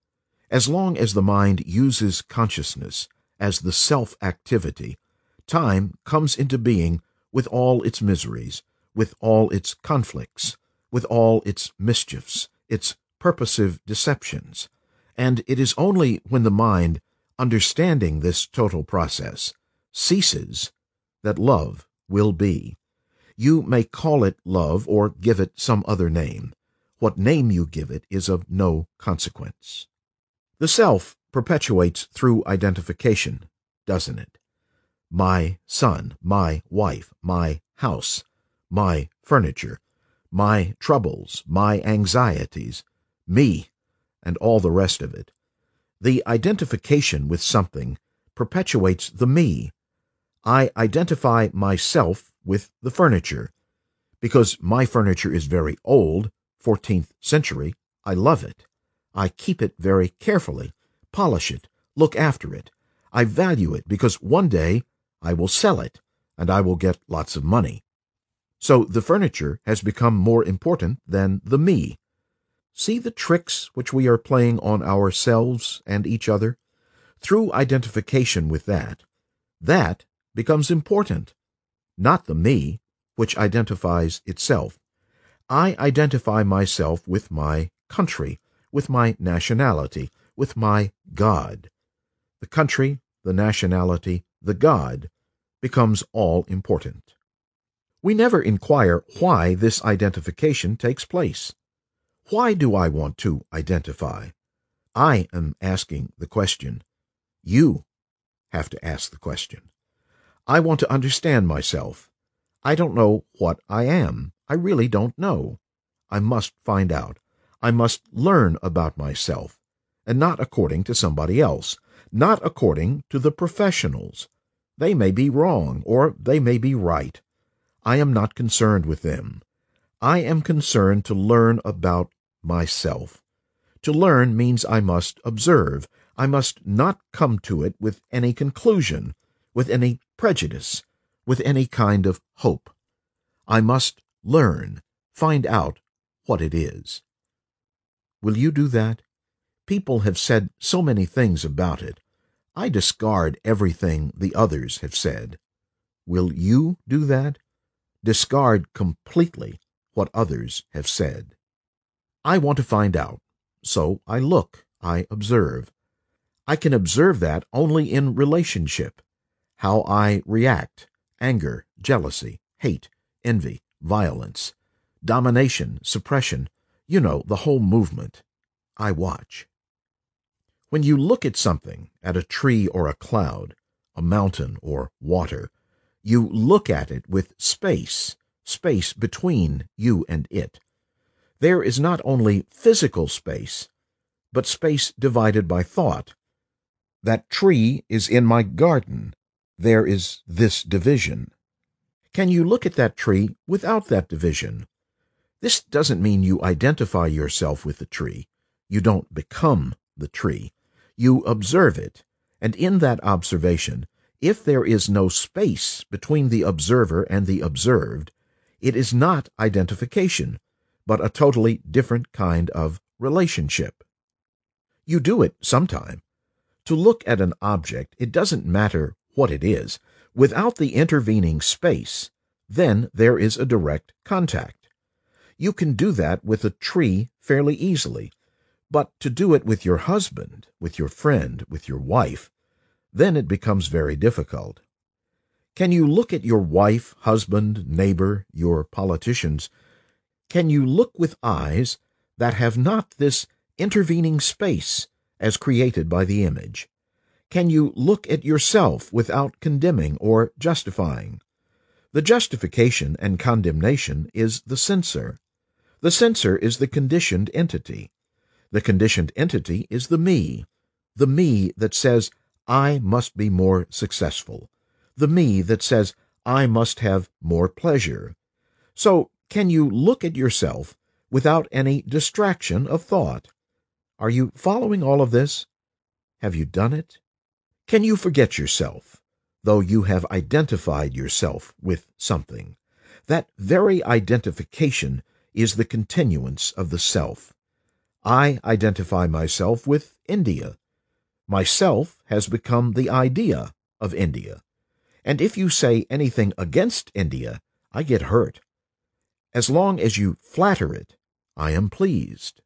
As long as the mind uses consciousness as the self-activity, time comes into being with all its miseries, with all its conflicts, with all its mischiefs, its purposive deceptions, and it is only when the mind, understanding this total process, ceases, that love will be. You may call it love or give it some other name. What name you give it is of no consequence. The self perpetuates through identification, doesn't it? My son, my wife, my house, my furniture, my troubles, my anxieties, me, and all the rest of it. The identification with something perpetuates the me. I identify myself with the furniture. Because my furniture is very old, fourteenth century, I love it. I keep it very carefully, polish it, look after it. I value it because one day I will sell it, and I will get lots of money. So the furniture has become more important than the me. See the tricks which we are playing on ourselves and each other? Through identification with that, that becomes important, not the me, which identifies itself. I identify myself with my country, with my nationality, with my God. The country, the nationality, the God becomes all important. We never inquire why this identification takes place. Why do I want to identify? I am asking the question. You have to ask the question. I want to understand myself. I don't know what I am. I really don't know. I must find out. I must learn about myself. and not according to somebody else, not according to the professionals. They may be wrong, or they may be right. I am not concerned with them. I am concerned to learn about myself. To learn means I must observe. I must not come to it with any conclusion, with any prejudice, with any kind of hope. I must learn, find out what it is. Will you do that? People have said so many things about it. I discard everything the others have said. Will you do that? Discard completely what others have said. I want to find out, so I look, I observe. I can observe that only in relationship, how I react, anger, jealousy, hate, envy, violence, domination, suppression, you know, the whole movement. I watch. When you look at something, at a tree or a cloud, a mountain or water, you look at it with space, space between you and it. There is not only physical space, but space divided by thought. That tree is in my garden. There is this division. Can you look at that tree without that division? This doesn't mean you identify yourself with the tree. You don't become the tree. You observe it, and in that observation, if there is no space between the observer and the observed, it is not identification, but a totally different kind of relationship. You do it sometime. To look at an object, it doesn't matter what it is. Without the intervening space, then there is a direct contact. You can do that with a tree fairly easily, but to do it with your husband, with your friend, with your wife, then it becomes very difficult. Can you look at your wife, husband, neighbor, your politicians? Can you look with eyes that have not this intervening space as created by the image? Can you look at yourself without condemning or justifying? The justification and condemnation is the censor. The censor is the conditioned entity. The conditioned entity is the me, the me that says, I must be more successful, the me that says, I must have more pleasure. So, can you look at yourself without any distraction of thought? Are you following all of this? Have you done it? Can you forget yourself, though you have identified yourself with something? That very identification is the continuance of the self. I identify myself with India. Myself has become the idea of India. And if you say anything against India, I get hurt. As long as you flatter it, I am pleased.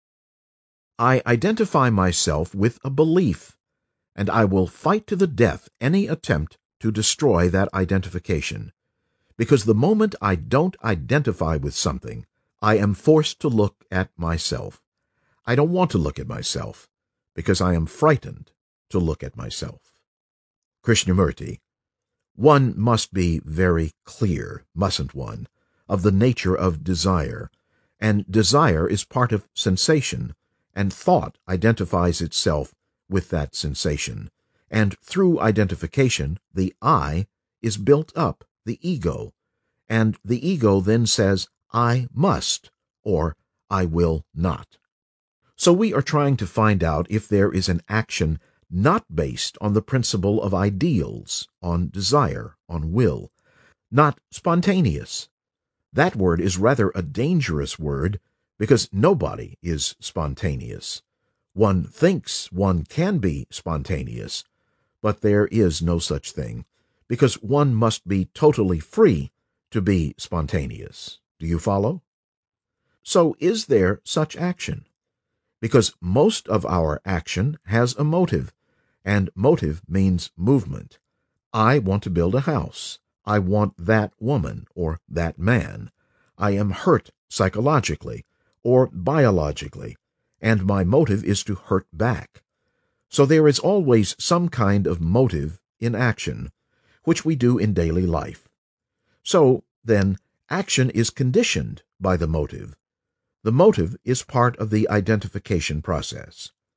I identify myself with a belief, and I will fight to the death any attempt to destroy that identification. Because the moment I don't identify with something, I am forced to look at myself. I don't want to look at myself, because I am frightened to look at myself. Krishnamurti. One must be very clear, mustn't one, of the nature of desire, and desire is part of sensation, and thought identifies itself with that sensation, and through identification the I is built up, the ego, and the ego then says, I must, or I will not. So we are trying to find out if there is an action not based on the principle of ideals, on desire, on will, not spontaneous. That word is rather a dangerous word because nobody is spontaneous. One thinks one can be spontaneous, but there is no such thing, because one must be totally free to be spontaneous. Do you follow? So is there such action? Because most of our action has a motive, and motive means movement. I want to build a house. I want that woman or that man. I am hurt psychologically or biologically, and my motive is to hurt back. So there is always some kind of motive in action, which we do in daily life. So, then, action is conditioned by the motive. The motive is part of the identification process.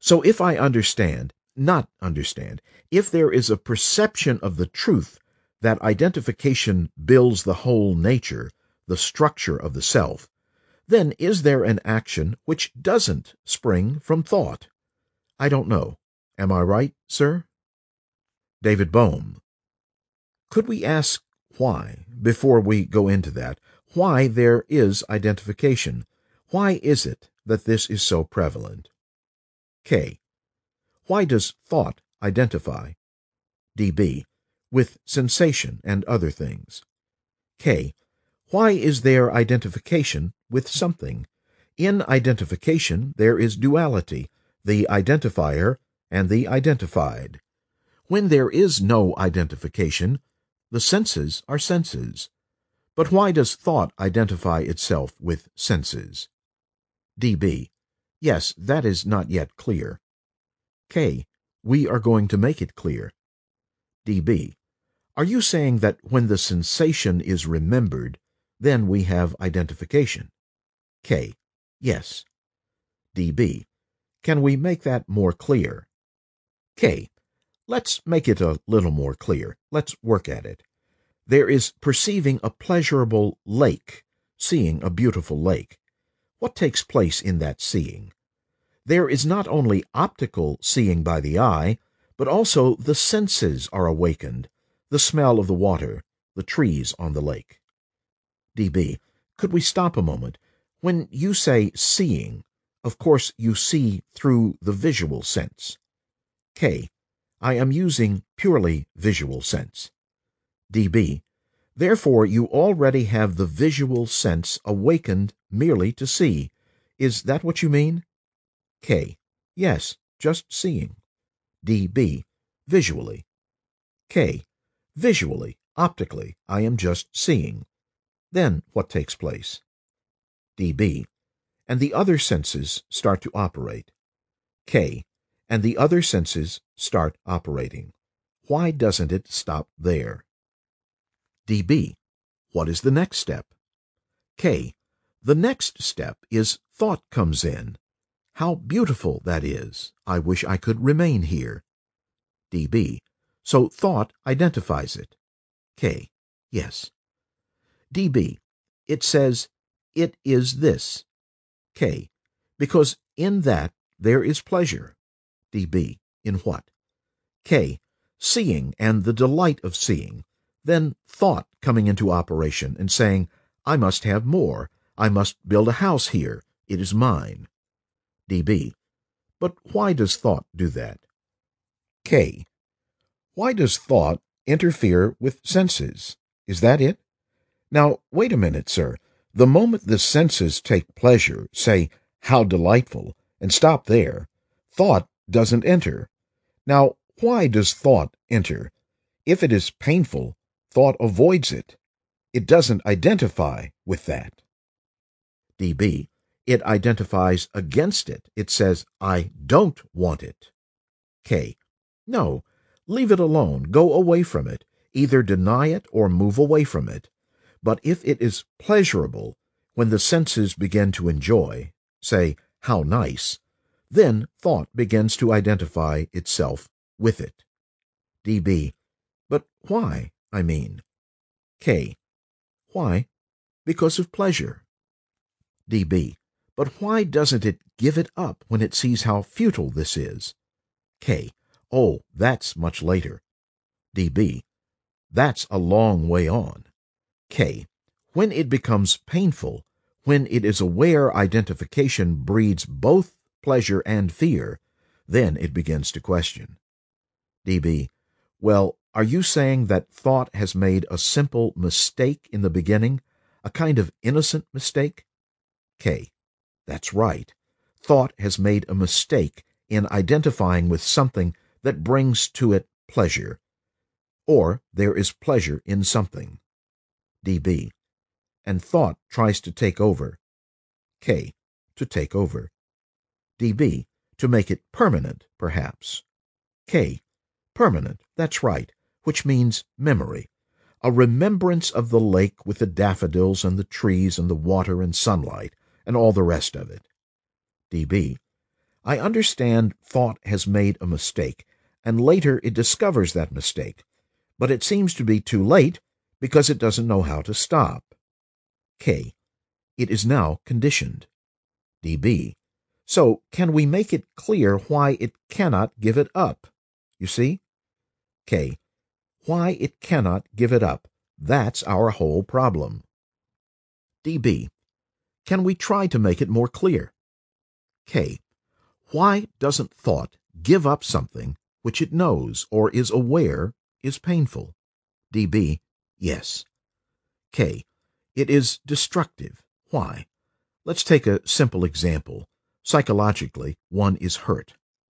So if I understand, not understand, if there is a perception of the truth that identification builds the whole nature, the structure of the self, then is there an action which doesn't spring from thought? I don't know. Am I right, sir? David Bohm. Could we ask why, before we go into that, why there is identification? Why is it that this is so prevalent? K. Why does thought identify? D B. With sensation and other things. K. Why is there identification with something? In identification there is duality, the identifier and the identified. When there is no identification, the senses are senses. But why does thought identify itself with senses? D B. Yes, that is not yet clear. K. We are going to make it clear. D B. Are you saying that when the sensation is remembered, then we have identification? K. Yes. D B. Can we make that more clear? K. Let's make it a little more clear. Let's work at it. There is perceiving a pleasurable lake, seeing a beautiful lake. What takes place in that seeing? There is not only optical seeing by the eye, but also the senses are awakened, the smell of the water, the trees on the lake. D B. Could we stop a moment? When you say seeing, of course you see through the visual sense. K. I am using purely visual sense. D B. Therefore you already have the visual sense awakened merely to see. Is that what you mean? K. Yes, just seeing. D B. Visually. K. Visually, optically, I am just seeing. Then what takes place? D B. And the other senses start to operate. K. And the other senses start operating. Why doesn't it stop there? D B. What is the next step? K. The next step is thought comes in. How beautiful that is. I wish I could remain here. D B. So thought identifies it. K. Yes. D B. It says, it is this. K. Because in that there is pleasure. D B. In what? K. Seeing and the delight of seeing. Then thought coming into operation and saying, I must have more. I must build a house here. It is mine. D B. But why does thought do that? K. Why does thought interfere with senses? Is that it? Now, wait a minute, sir. The moment the senses take pleasure, say, how delightful, and stop there, thought doesn't enter. Now, why does thought enter? If it is painful, thought avoids it. It doesn't identify with that. D B. It identifies against it. It says, I don't want it. K. No, leave it alone. Go away from it. Either deny it or move away from it. But if it is pleasurable, when the senses begin to enjoy, say, how nice, then thought begins to identify itself with it. D B. But why, I mean? K. Why? Because of pleasure. D B. But why doesn't it give it up when it sees how futile this is? K. Oh, that's much later. D B. That's a long way on. K. When it becomes painful, when it is aware identification breeds both pleasure and fear, then it begins to question. D B. Well, are you saying that thought has made a simple mistake in the beginning, a kind of innocent mistake? K. That's right. Thought has made a mistake in identifying with something that brings to it pleasure, or there is pleasure in something. D B. And thought tries to take over. K. To take over. D B. To make it permanent, perhaps. K. Permanent, that's right, which means memory. A remembrance of the lake with the daffodils and the trees and the water and sunlight and all the rest of it. D B. I understand thought has made a mistake, and later it discovers that mistake, but it seems to be too late because it doesn't know how to stop. K. It is now conditioned. D B. So can we make it clear why it cannot give it up? You see? K. Why it cannot give it up. That's our whole problem. D B. Can we try to make it more clear? K. Why doesn't thought give up something which it knows or is aware is painful? D B. Yes. K. It is destructive. Why? Let's take a simple example. Psychologically, one is hurt.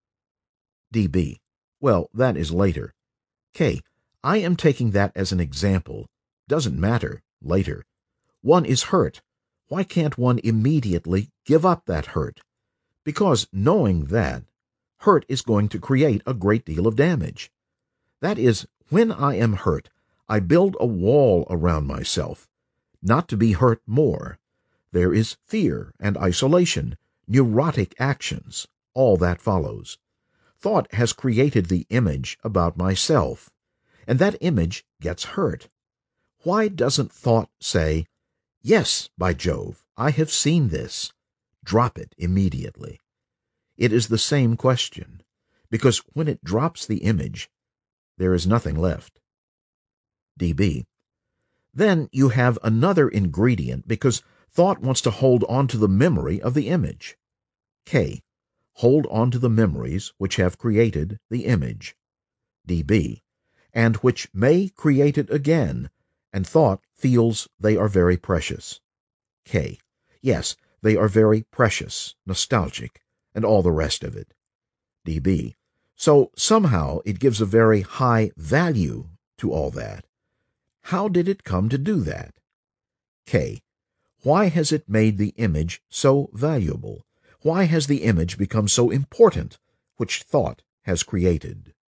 D B. Well, that is later. K. I am taking that as an example. Doesn't matter, later. One is hurt. Why can't one immediately give up that hurt? Because knowing that, hurt is going to create a great deal of damage. That is, when I am hurt, I build a wall around myself, not to be hurt more. There is fear and isolation, neurotic actions, all that follows. Thought has created the image about myself, and that image gets hurt. Why doesn't thought say, "Yes, by Jove, I have seen this"? Drop it immediately. It is the same question, because when it drops the image, there is nothing left. D B. Then you have another ingredient because thought wants to hold on to the memory of the image. K. Hold on to the memories which have created the image. D B. And which may create it again, and thought feels they are very precious. K. Yes, they are very precious, nostalgic, and all the rest of it. D B. So somehow it gives a very high value to all that. How did it come to do that? K. Why has it made the image so valuable? Why has the image become so important, which thought has created?